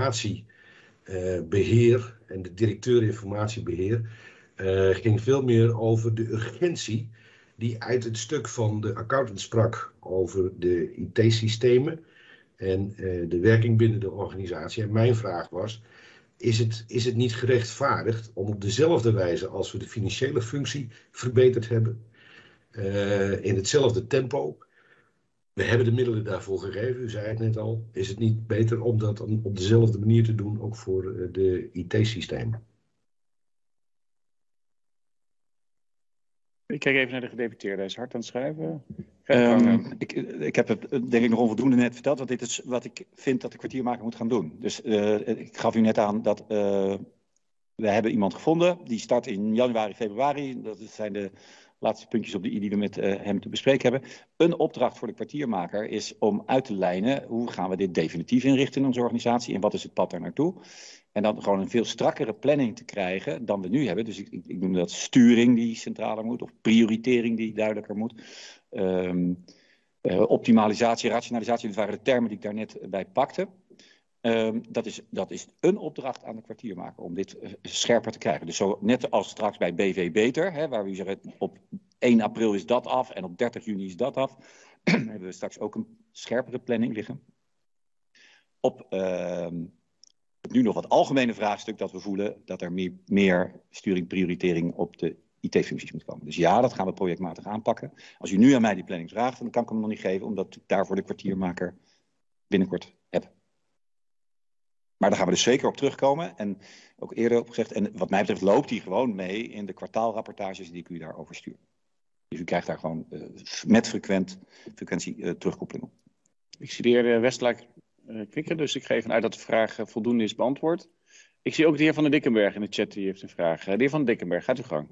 informatiebeheer uh, en de directeur informatiebeheer uh, ging veel meer over de urgentie die uit het stuk van de accountant sprak over de I T-systemen en uh, de werking binnen de organisatie. En mijn vraag was, is het, is het niet gerechtvaardigd om op dezelfde wijze als we de financiële functie verbeterd hebben, Uh, in hetzelfde tempo We hebben de middelen daarvoor gegeven, u zei het net al. Is het niet beter om dat op dezelfde manier te doen, ook voor de I T-systemen? Ik kijk even naar de gedeputeerde. Hij is hard aan het schrijven. Um, ik, ik heb het denk ik nog onvoldoende net verteld, want dit is wat ik vind dat de kwartiermaker moet gaan doen. Dus uh, ik gaf u net aan dat uh, we hebben iemand gevonden. Die start in januari, februari. Dat zijn de laatste puntjes op de i die we met uh, hem te bespreken hebben. Een opdracht voor de kwartiermaker is om uit te lijnen hoe gaan we dit definitief inrichten in onze organisatie en wat is het pad daar naartoe. En dan gewoon een veel strakkere planning te krijgen dan we nu hebben. Dus ik, ik, ik noem dat sturing die centraler moet of prioritering die duidelijker moet. Um, uh, optimalisatie, rationalisatie, dat waren de termen die ik daar net bij pakte. Um, dat, is, dat is een opdracht aan de kwartiermaker om dit uh, scherper te krijgen. Dus zo net als straks bij B V Beter, hè, waar we zeggen op één april is dat af en op dertig juni is dat af, hebben we straks ook een scherpere planning liggen. Op uh, het nu nog wat algemene vraagstuk dat we voelen dat er meer, meer sturing, prioritering op de I T-functies moet komen. Dus ja, dat gaan we projectmatig aanpakken. Als u nu aan mij die planning vraagt, dan kan ik hem nog niet geven, omdat ik daarvoor de kwartiermaker binnenkort heb. Maar daar gaan we dus zeker op terugkomen. En ook eerder op gezegd, en wat mij betreft loopt die gewoon mee in de kwartaalrapportages die ik u daarover stuur. Dus u krijgt daar gewoon uh, met frequent, frequentie uh, terugkoppeling op. Ik zie de heer Westlaak uh, knikken, dus ik geef uit dat de vraag uh, voldoende is beantwoord. Ik zie ook de heer Van der Dickenberg in de chat, die heeft een vraag. Uh, de heer Van der Dickenberg, gaat uw gang.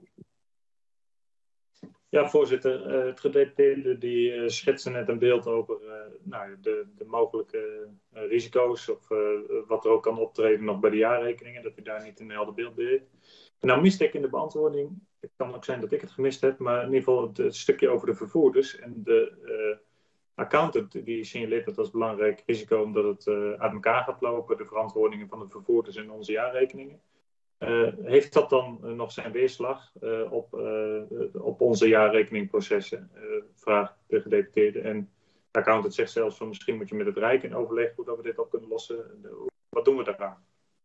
Ja, voorzitter. Uh, het gedeputeerde die uh, schetste net een beeld over uh, nou, de, de mogelijke uh, risico's of uh, wat er ook kan optreden nog bij de jaarrekeningen, dat u daar niet een helder beeld bij heeft. En nou miste ik in de beantwoording, het kan ook zijn dat ik het gemist heb, maar in ieder geval het, het stukje over de vervoerders en de uh, accountant die signaleert dat als belangrijk risico omdat het uh, uit elkaar gaat lopen, de verantwoordingen van de vervoerders in onze jaarrekeningen. Uh, heeft dat dan uh, nog zijn weerslag uh, op, uh, op onze jaarrekeningprocessen? Uh, vraagt de gedeputeerde. En de accountant zegt zelfs van misschien moet je met het Rijk in overleg hoe dat we dit op kunnen lossen. Uh, wat doen we daaraan?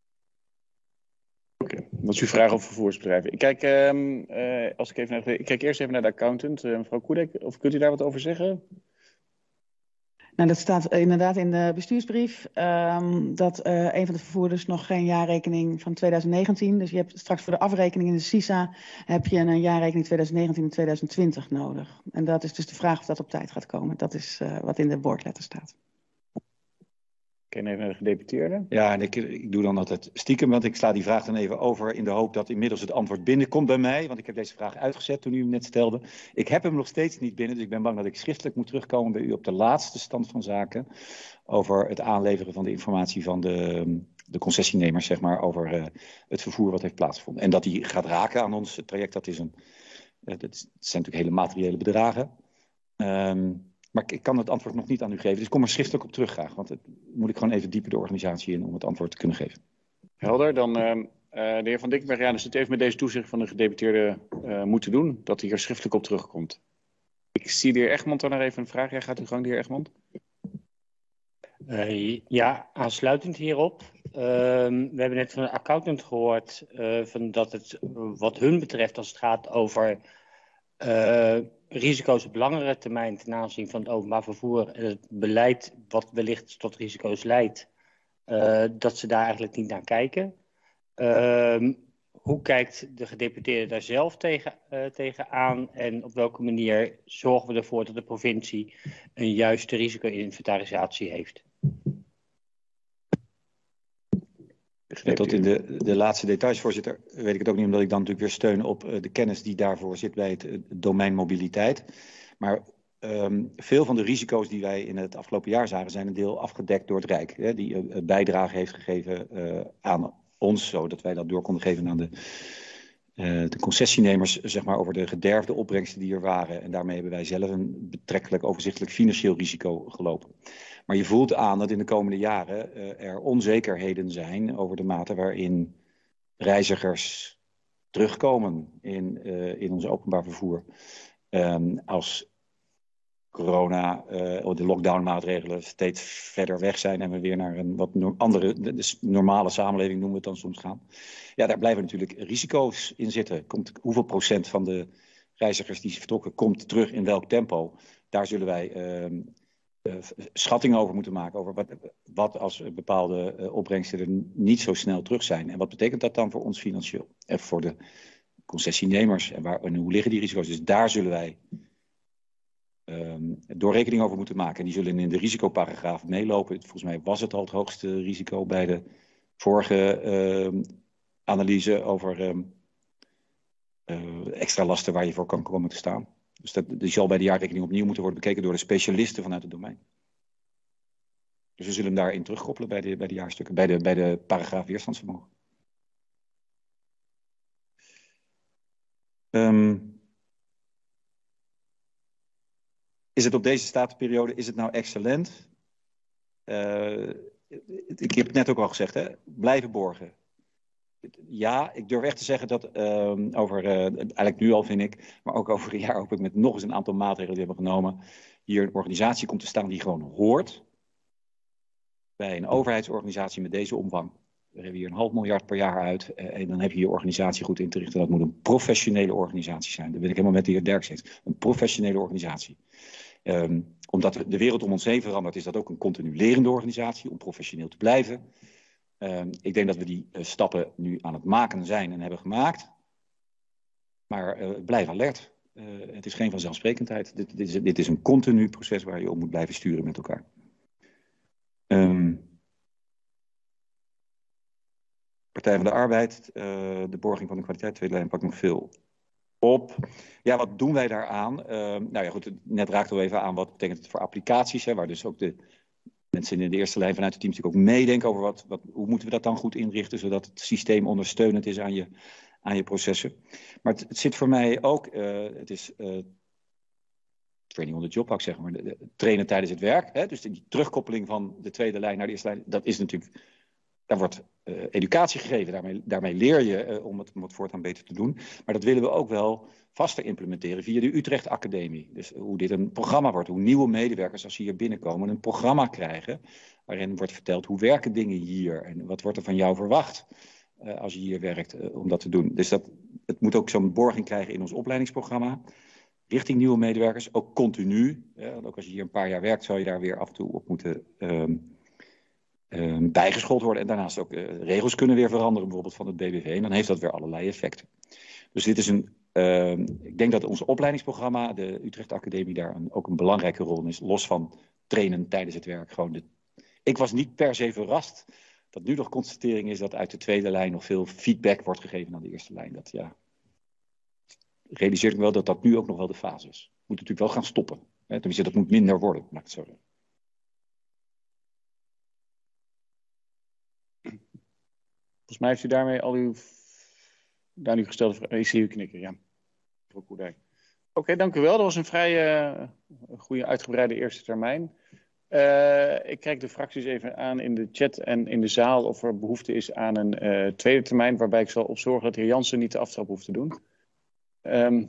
Oké, okay. Dat is uw vraag over vervoersbedrijven. Ik kijk, um, uh, als ik, even naar de, ik kijk eerst even naar de accountant, uh, mevrouw Koedek. Of kunt u daar wat over zeggen? Nou, dat staat inderdaad in de bestuursbrief um, dat uh, een van de vervoerders nog geen jaarrekening van twintig negentien. Dus je hebt straks voor de afrekening in de SISA heb je een jaarrekening twintig negentien en twintig twintig nodig. En dat is dus de vraag of dat op tijd gaat komen. Dat is uh, wat in de boardletter staat. Ken even naar de gedeputeerde. Ja, en ik, ik doe dan altijd stiekem, want ik sla die vraag dan even over in de hoop dat inmiddels het antwoord binnenkomt bij mij. Want ik heb deze vraag uitgezet toen u hem net stelde. Ik heb hem nog steeds niet binnen, dus ik ben bang dat ik schriftelijk moet terugkomen bij u op de laatste stand van zaken. Over het aanleveren van de informatie van de, de concessienemers, zeg maar, over uh, het vervoer wat heeft plaatsgevonden. En dat die gaat raken aan ons traject, dat, is een, uh, dat, is, dat zijn natuurlijk hele materiële bedragen. Um, Maar ik kan het antwoord nog niet aan u geven. Dus ik kom er schriftelijk op terug graag. Want het moet ik gewoon even dieper de organisatie in om het antwoord te kunnen geven. Helder. Dan uh, uh, de heer Van Dickenberg. Ja, dus het heeft met deze toezicht van de gedeputeerde uh, moeten doen. Dat hij er schriftelijk op terugkomt. Ik zie de heer Egmond er nog even een vraag. Ja, gaat u gang, de heer Egmond? Uh, ja, aansluitend hierop. Uh, we hebben net van de accountant gehoord uh, van dat het wat hun betreft als het gaat over uh, risico's op langere termijn ten aanzien van het openbaar vervoer en het beleid wat wellicht tot risico's leidt, uh, dat ze daar eigenlijk niet naar kijken. Uh, hoe kijkt de gedeputeerde daar zelf tegen, uh, tegen aan en op welke manier zorgen we ervoor dat de provincie een juiste risico-inventarisatie heeft? Ja, tot in de, de laatste details, voorzitter, weet ik het ook niet, omdat ik dan natuurlijk weer steun op uh, de kennis die daarvoor zit bij het, het domein mobiliteit. Maar um, veel van de risico's die wij in het afgelopen jaar zagen, zijn een deel afgedekt door het Rijk. Hè, die uh, bijdrage heeft gegeven uh, aan ons, zodat wij dat door konden geven aan de, uh, de concessienemers, zeg maar, over de gederfde opbrengsten die er waren. En daarmee hebben wij zelf een betrekkelijk overzichtelijk financieel risico gelopen. Maar je voelt aan dat in de komende jaren uh, er onzekerheden zijn over de mate waarin reizigers terugkomen in, uh, in ons openbaar vervoer. Um, als corona, uh, de lockdownmaatregelen steeds verder weg zijn en we weer naar een wat no- andere, dus normale samenleving noemen we het dan soms gaan. Ja, daar blijven natuurlijk risico's in zitten. Komt, hoeveel procent van de reizigers die vertrokken komt terug in welk tempo? Daar zullen wij... Uh, uh, schattingen over moeten maken. Over wat, wat als bepaalde uh, opbrengsten er niet zo snel terug zijn. En wat betekent dat dan voor ons financieel? En voor de concessienemers. En, waar, en hoe liggen die risico's? Dus daar zullen wij um, doorrekening over moeten maken. En die zullen in de risicoparagraaf meelopen. Volgens mij was het al het hoogste risico bij de vorige uh, analyse over um, uh, extra lasten waar je voor kan komen te staan. Dus dat, die zal bij de jaarrekening opnieuw moeten worden bekeken door de specialisten vanuit het domein. Dus we zullen hem daarin terugkoppelen bij de, bij de jaarstukken, bij de, bij de paragraaf weerstandsvermogen. Um, is het op deze statenperiode, is het nou excellent? Uh, ik heb het net ook al gezegd, hè? Blijven borgen. Ja, ik durf echt te zeggen dat um, over, uh, eigenlijk nu al vind ik, maar ook over een jaar hoop ik met nog eens een aantal maatregelen die we hebben genomen, hier een organisatie komt te staan die gewoon hoort bij een overheidsorganisatie met deze omvang. We hebben hier een half miljard per jaar uit uh, en dan heb je je organisatie goed in te richten. Dat moet een professionele organisatie zijn. Dat ben ik helemaal met de heer Derks eens. Een professionele organisatie. Um, omdat de wereld om ons heen verandert, is dat ook een continu lerende organisatie om professioneel te blijven. Um, ik denk dat we die uh, stappen nu aan het maken zijn en hebben gemaakt. Maar uh, blijf alert. Uh, het is geen vanzelfsprekendheid. Dit, dit, is, dit is een continu proces waar je op moet blijven sturen met elkaar. Um, Partij van de Arbeid, uh, de borging van de kwaliteit, tweede lijn pakt nog veel op. Ja, wat doen wij daaraan? Uh, nou ja, goed, net raakte we even aan wat betekent het voor applicaties, hè, waar dus ook de mensen in de eerste lijn vanuit het team natuurlijk ook meedenken over wat, wat, hoe moeten we dat dan goed inrichten, zodat het systeem ondersteunend is aan je, aan je processen. Maar het, het zit voor mij ook, uh, het is uh, training on the job, zou ik zeggen, maar de, de, trainen tijdens het werk. Hè, dus die terugkoppeling van de tweede lijn naar de eerste lijn, dat is natuurlijk, daar wordt uh, educatie gegeven, daarmee, daarmee leer je uh, om, het, om het voortaan beter te doen. Maar dat willen we ook wel vaster implementeren via de Utrecht Academie. Dus hoe dit een programma wordt, hoe nieuwe medewerkers als ze hier binnenkomen een programma krijgen waarin wordt verteld hoe werken dingen hier en wat wordt er van jou verwacht uh, als je hier werkt uh, om dat te doen. Dus dat, het moet ook zo'n borging krijgen in ons opleidingsprogramma richting nieuwe medewerkers, ook continu. Uh, ook als je hier een paar jaar werkt zou je daar weer af en toe op moeten um, um, bijgeschoold worden en daarnaast ook uh, regels kunnen weer veranderen, bijvoorbeeld van het B B V en dan heeft dat weer allerlei effecten. Dus dit is een Uh, ik denk dat ons opleidingsprogramma, de Utrecht Academie, daar een, ook een belangrijke rol in is. Los van trainen tijdens het werk. Gewoon de... Ik was niet per se verrast dat nu nog constatering is dat uit de tweede lijn nog veel feedback wordt gegeven aan de eerste lijn. Dat ja, realiseer ik me wel dat dat nu ook nog wel de fase is. Moet natuurlijk wel gaan stoppen. Hè? Tenminste, dat moet minder worden, laat ik het zo zeggen. Volgens mij heeft u daarmee al uw, daar nu gestelde vraag. Ik zie u knikken, ja. Oké, okay, dank u wel. Dat was een vrij uh, goede uitgebreide eerste termijn. Uh, ik kijk de fracties even aan in de chat en in de zaal of er behoefte is aan een uh, tweede termijn, waarbij ik zal opzorgen dat de heer Jansen niet de aftrap hoeft te doen. Um,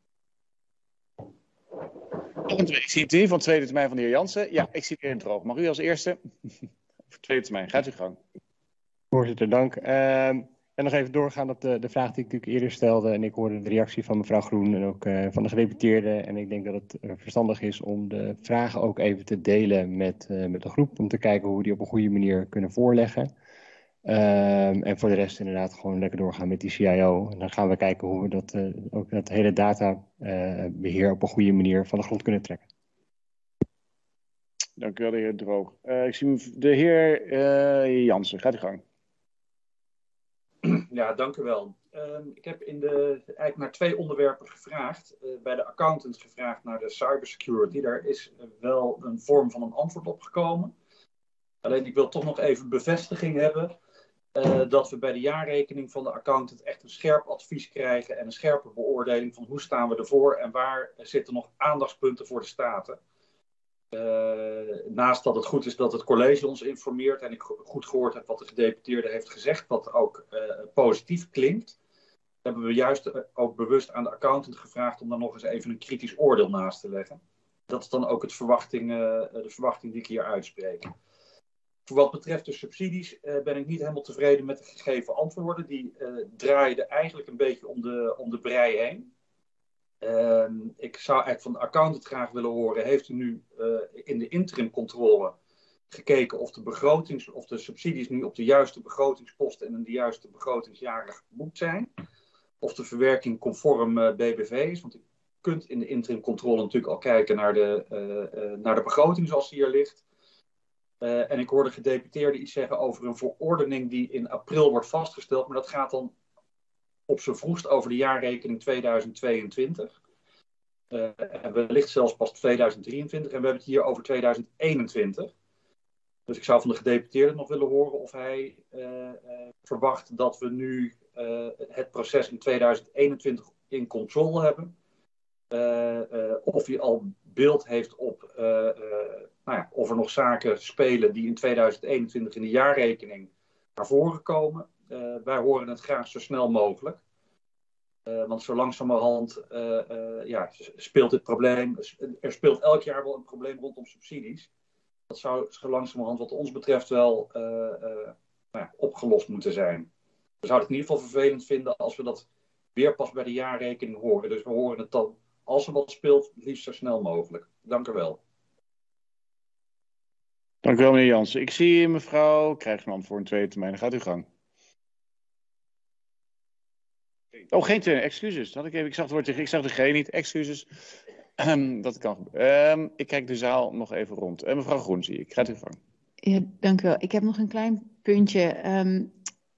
ik zie het in van de tweede termijn van de heer Jansen. Ja, ik zie het in droog. Mag u als eerste? Voor tweede termijn, gaat u gang. Voorzitter, dank. Uh... En nog even doorgaan op de, de vraag die ik natuurlijk eerder stelde. En ik hoorde de reactie van mevrouw Groen en ook uh, van de gedeputeerde. En ik denk dat het uh, verstandig is om de vragen ook even te delen met, uh, met de groep. Om te kijken hoe we die op een goede manier kunnen voorleggen. Um, en voor de rest inderdaad gewoon lekker doorgaan met die C I O. En dan gaan we kijken hoe we dat, uh, ook dat hele databeheer uh, op een goede manier van de grond kunnen trekken. Dank u wel, de heer Droog. Uh, ik zie de heer uh, Jansen. Gaat u gang. Ja, dank u wel. Uh, ik heb in de, eigenlijk naar twee onderwerpen gevraagd. Uh, bij de accountant gevraagd naar de cybersecurity. Daar is uh, wel een vorm van een antwoord op gekomen. Alleen ik wil toch nog even bevestiging hebben. Uh, dat we bij de jaarrekening van de accountant echt een scherp advies krijgen. En een scherpe beoordeling van hoe staan we ervoor. En waar zitten nog aandachtspunten voor de Staten. Uh, naast dat het goed is dat het college ons informeert en ik goed gehoord heb wat de gedeputeerde heeft gezegd, wat ook uh, positief klinkt, hebben we juist uh, ook bewust aan de accountant gevraagd om daar nog eens even een kritisch oordeel naast te leggen. Dat is dan ook het verwachting, uh, de verwachting die ik hier uitspreek. Voor wat betreft de subsidies uh, ben ik niet helemaal tevreden met de gegeven antwoorden. Die uh, draaiden eigenlijk een beetje om de, om de brei heen. Uh, ik zou eigenlijk van de accountant graag willen horen, heeft u nu uh, in de interimcontrole gekeken of de, begrotings, of de subsidies nu op de juiste begrotingsposten en in de juiste begrotingsjaren geboekt zijn? Of de verwerking conform uh, B B V is? Want je kunt in de interimcontrole natuurlijk al kijken naar de, uh, uh, naar de begroting zoals die hier ligt. Uh, en ik hoorde gedeputeerden iets zeggen over een verordening die in april wordt vastgesteld, maar dat gaat dan op z'n vroegst over de jaarrekening tweeduizend tweeëntwintig. Uh, en wellicht zelfs pas tweeduizend drieëntwintig. En we hebben het hier over tweeduizend eenentwintig. Dus ik zou van de gedeputeerde nog willen horen of hij uh, uh, verwacht dat we nu uh, het proces in tweeduizend eenentwintig in controle hebben. Uh, uh, of hij al beeld heeft op uh, uh, nou ja, of er nog zaken spelen die in tweeduizend eenentwintig in de jaarrekening naar voren komen. Uh, wij horen het graag zo snel mogelijk. Uh, want zo langzamerhand uh, uh, ja, speelt dit probleem. Er speelt elk jaar wel een probleem rondom subsidies. Dat zou zo langzamerhand wat ons betreft wel uh, uh, nou ja, opgelost moeten zijn. We zouden het in ieder geval vervelend vinden als we dat weer pas bij de jaarrekening horen. Dus we horen het dan, als er wat speelt, het liefst zo snel mogelijk. Dank u wel. Dank u wel, meneer Jansen. Ik zie mevrouw Krijgsman voor een tweede termijn. Dan gaat u gang. Oh, geen tweede, excuses. Dat had ik, even, ik, zag het woord, ik zag de G niet, excuses. Um, dat kan gebeuren. Um, ik kijk de zaal nog even rond. Uh, mevrouw Groen zie ik. Gaat u gang. Ja, dank u wel. Ik heb nog een klein puntje. Um,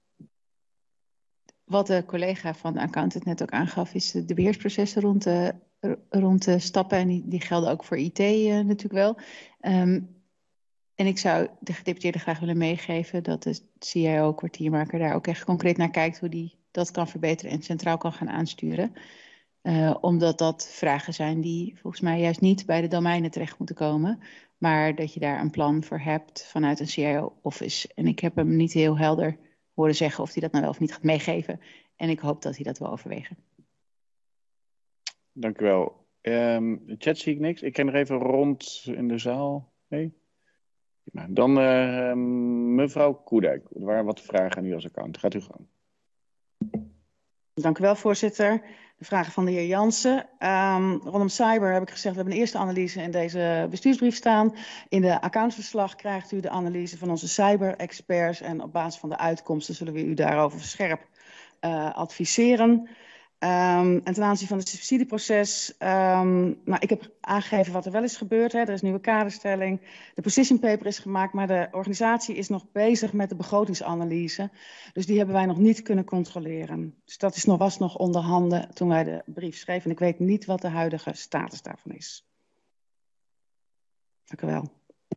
wat de collega van de accountant net ook aangaf, is de beheersprocessen rond de, rond de stappen. En die, die gelden ook voor I T uh, natuurlijk wel. Um, en ik zou de gedeputeerde graag willen meegeven dat de C I O, kwartiermaker, daar ook echt concreet naar kijkt hoe die dat kan verbeteren en centraal kan gaan aansturen. Uh, omdat dat vragen zijn die volgens mij juist niet bij de domeinen terecht moeten komen. Maar dat je daar een plan voor hebt vanuit een C I O-office. En ik heb hem niet heel helder horen zeggen of hij dat nou wel of niet gaat meegeven. En ik hoop dat hij dat wil overwegen. Dank u wel. Um, de chat zie ik niks. Ik ken nog even rond in de zaal. Nee? Dan uh, mevrouw Koedijk. Er waren wat vragen aan u als account. Gaat u gang. Dank u wel, voorzitter. De vragen van de heer Jansen. Um, rondom cyber heb ik gezegd, we hebben een eerste analyse in deze bestuursbrief staan. In de accountsverslag krijgt u de analyse van onze cyber-experts. En op basis van de uitkomsten zullen we u daarover scherp uh, adviseren. Um, en ten aanzien van het subsidieproces, um, nou, ik heb aangegeven wat er wel is gebeurd. Hè. Er is een nieuwe kaderstelling, de position paper is gemaakt, maar de organisatie is nog bezig met de begrotingsanalyse. Dus die hebben wij nog niet kunnen controleren. Dus dat is nog, was nog onder handen toen wij de brief schreven. En ik weet niet wat de huidige status daarvan is. Dank u wel. Oké,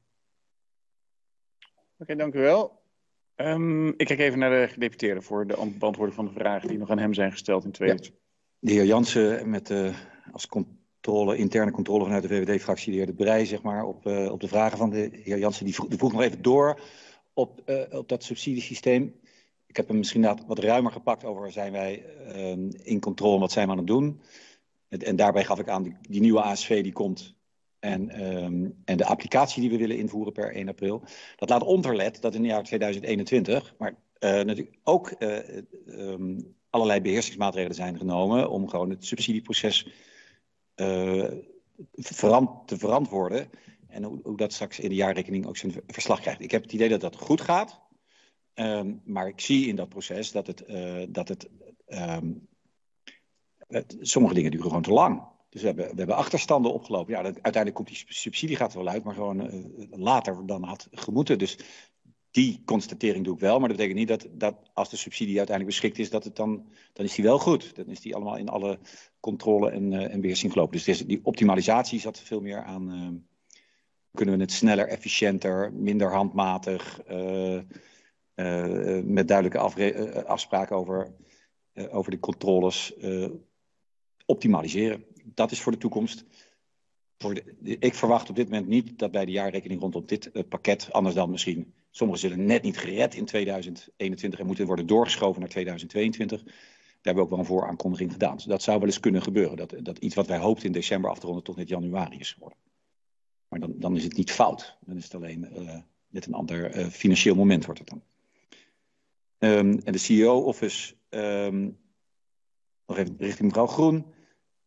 okay, dank u wel. Um, ik kijk even naar de gedeputeerde voor de beantwoording van de vragen die nog aan hem zijn gesteld in twee. Ja. De heer Jansen met uh, als controle, interne controle vanuit de V V D-fractie, de heer De Breij, zeg maar, op, uh, op de vragen van de heer Jansen. Die vroeg, die vroeg nog even door op, uh, op dat subsidiesysteem. Ik heb hem misschien wat ruimer gepakt over zijn wij uh, in controle, wat zijn we aan het doen. En, en daarbij gaf ik aan die, die nieuwe A S V die komt. En, um, en de applicatie die we willen invoeren per één april. Dat laat onverlet dat in het jaar tweeduizend eenentwintig... maar uh, natuurlijk ook uh, um, allerlei beheersingsmaatregelen zijn genomen om gewoon het subsidieproces uh, verant te verantwoorden. En hoe, hoe dat straks in de jaarrekening ook zijn verslag krijgt. Ik heb het idee dat dat goed gaat. Um, maar ik zie in dat proces dat het... Uh, dat het, um, het sommige dingen duren gewoon te lang. Dus we hebben, we hebben achterstanden opgelopen. Ja, dat, uiteindelijk komt die subsidie gaat er wel uit, maar gewoon uh, later dan had gemoeten. Dus die constatering doe ik wel. Maar dat betekent niet dat, dat als de subsidie uiteindelijk beschikt is, dat het dan, dan is die wel goed. Dan is die allemaal in alle controle en, uh, en beheersing gelopen. Dus is, die optimalisatie zat veel meer aan, uh, kunnen we het sneller, efficiënter, minder handmatig, uh, uh, met duidelijke afre- uh, afspraken over, uh, over de controles uh, optimaliseren. Dat is voor de toekomst. Voor de, ik verwacht op dit moment niet dat bij de jaarrekening rondom dit uh, pakket, anders dan misschien, sommigen zullen net niet gered in tweeduizend eenentwintig en moeten worden doorgeschoven naar tweeduizend tweeëntwintig. Daar hebben we ook wel een vooraankondiging gedaan. Dus dat zou wel eens kunnen gebeuren. Dat, dat iets wat wij hoopten in december af te ronden tot net januari is geworden. Maar dan, dan is het niet fout. Dan is het alleen uh, net een ander uh, financieel moment wordt het dan. Um, en de C E O-office, um, nog even richting mevrouw Groen.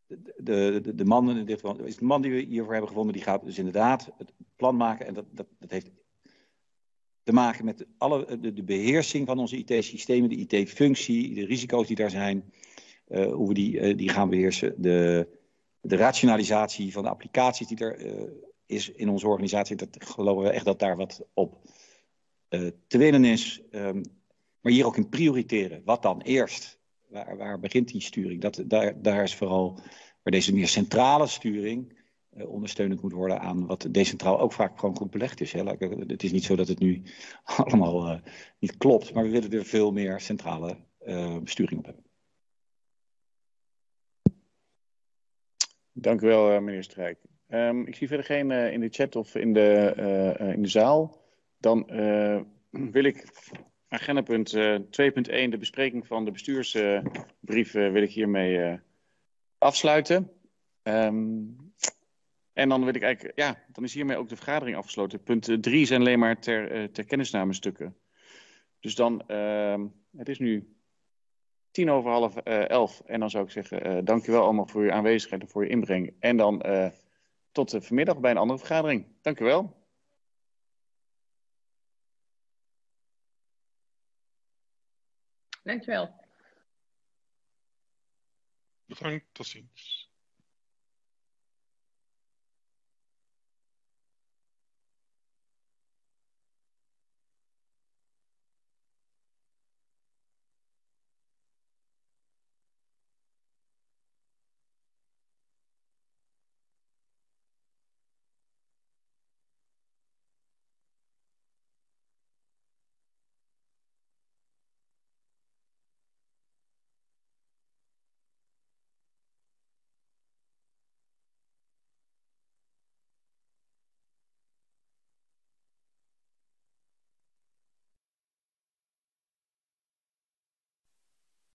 de, de, de man, in dit geval, is de man die we hiervoor hebben gevonden, die gaat dus inderdaad het plan maken. En dat, dat, dat heeft te maken met alle, de, de beheersing van onze I T-systemen, de I T-functie, de risico's die daar zijn, uh, hoe we die, uh, die gaan beheersen. De, de rationalisatie van de applicaties die er uh, is in onze organisatie, dat geloven we echt dat daar wat op uh, te winnen is. Um, maar hier ook in prioriteren. Wat dan eerst? Waar, waar begint die sturing? Dat, daar, daar is vooral waar deze meer centrale sturing uh, ondersteunend moet worden aan wat decentraal ook vaak gewoon goed belegd is. Hè. Het is niet zo dat het nu allemaal uh, niet klopt, maar we willen er veel meer centrale uh, sturing op hebben. Dank u wel, meneer Strijk. Um, ik zie verder geen uh, in de chat of in de, uh, uh, in de zaal. Dan uh, wil ik agendapunt uh, twee punt één, de bespreking van de bestuursbrief, uh, wil ik hiermee uh, afsluiten. Um, en dan wil ik eigenlijk, ja, dan is hiermee ook de vergadering afgesloten. Punt drie zijn alleen maar ter, uh, ter kennisnamestukken. Dus dan, uh, het is nu tien over half uh, elf. En dan zou ik zeggen, uh, dank u wel allemaal voor uw aanwezigheid en voor uw inbreng. En dan uh, tot uh, vanmiddag bij een andere vergadering. Dank u wel. Dankjewel. Bedankt, tot ziens.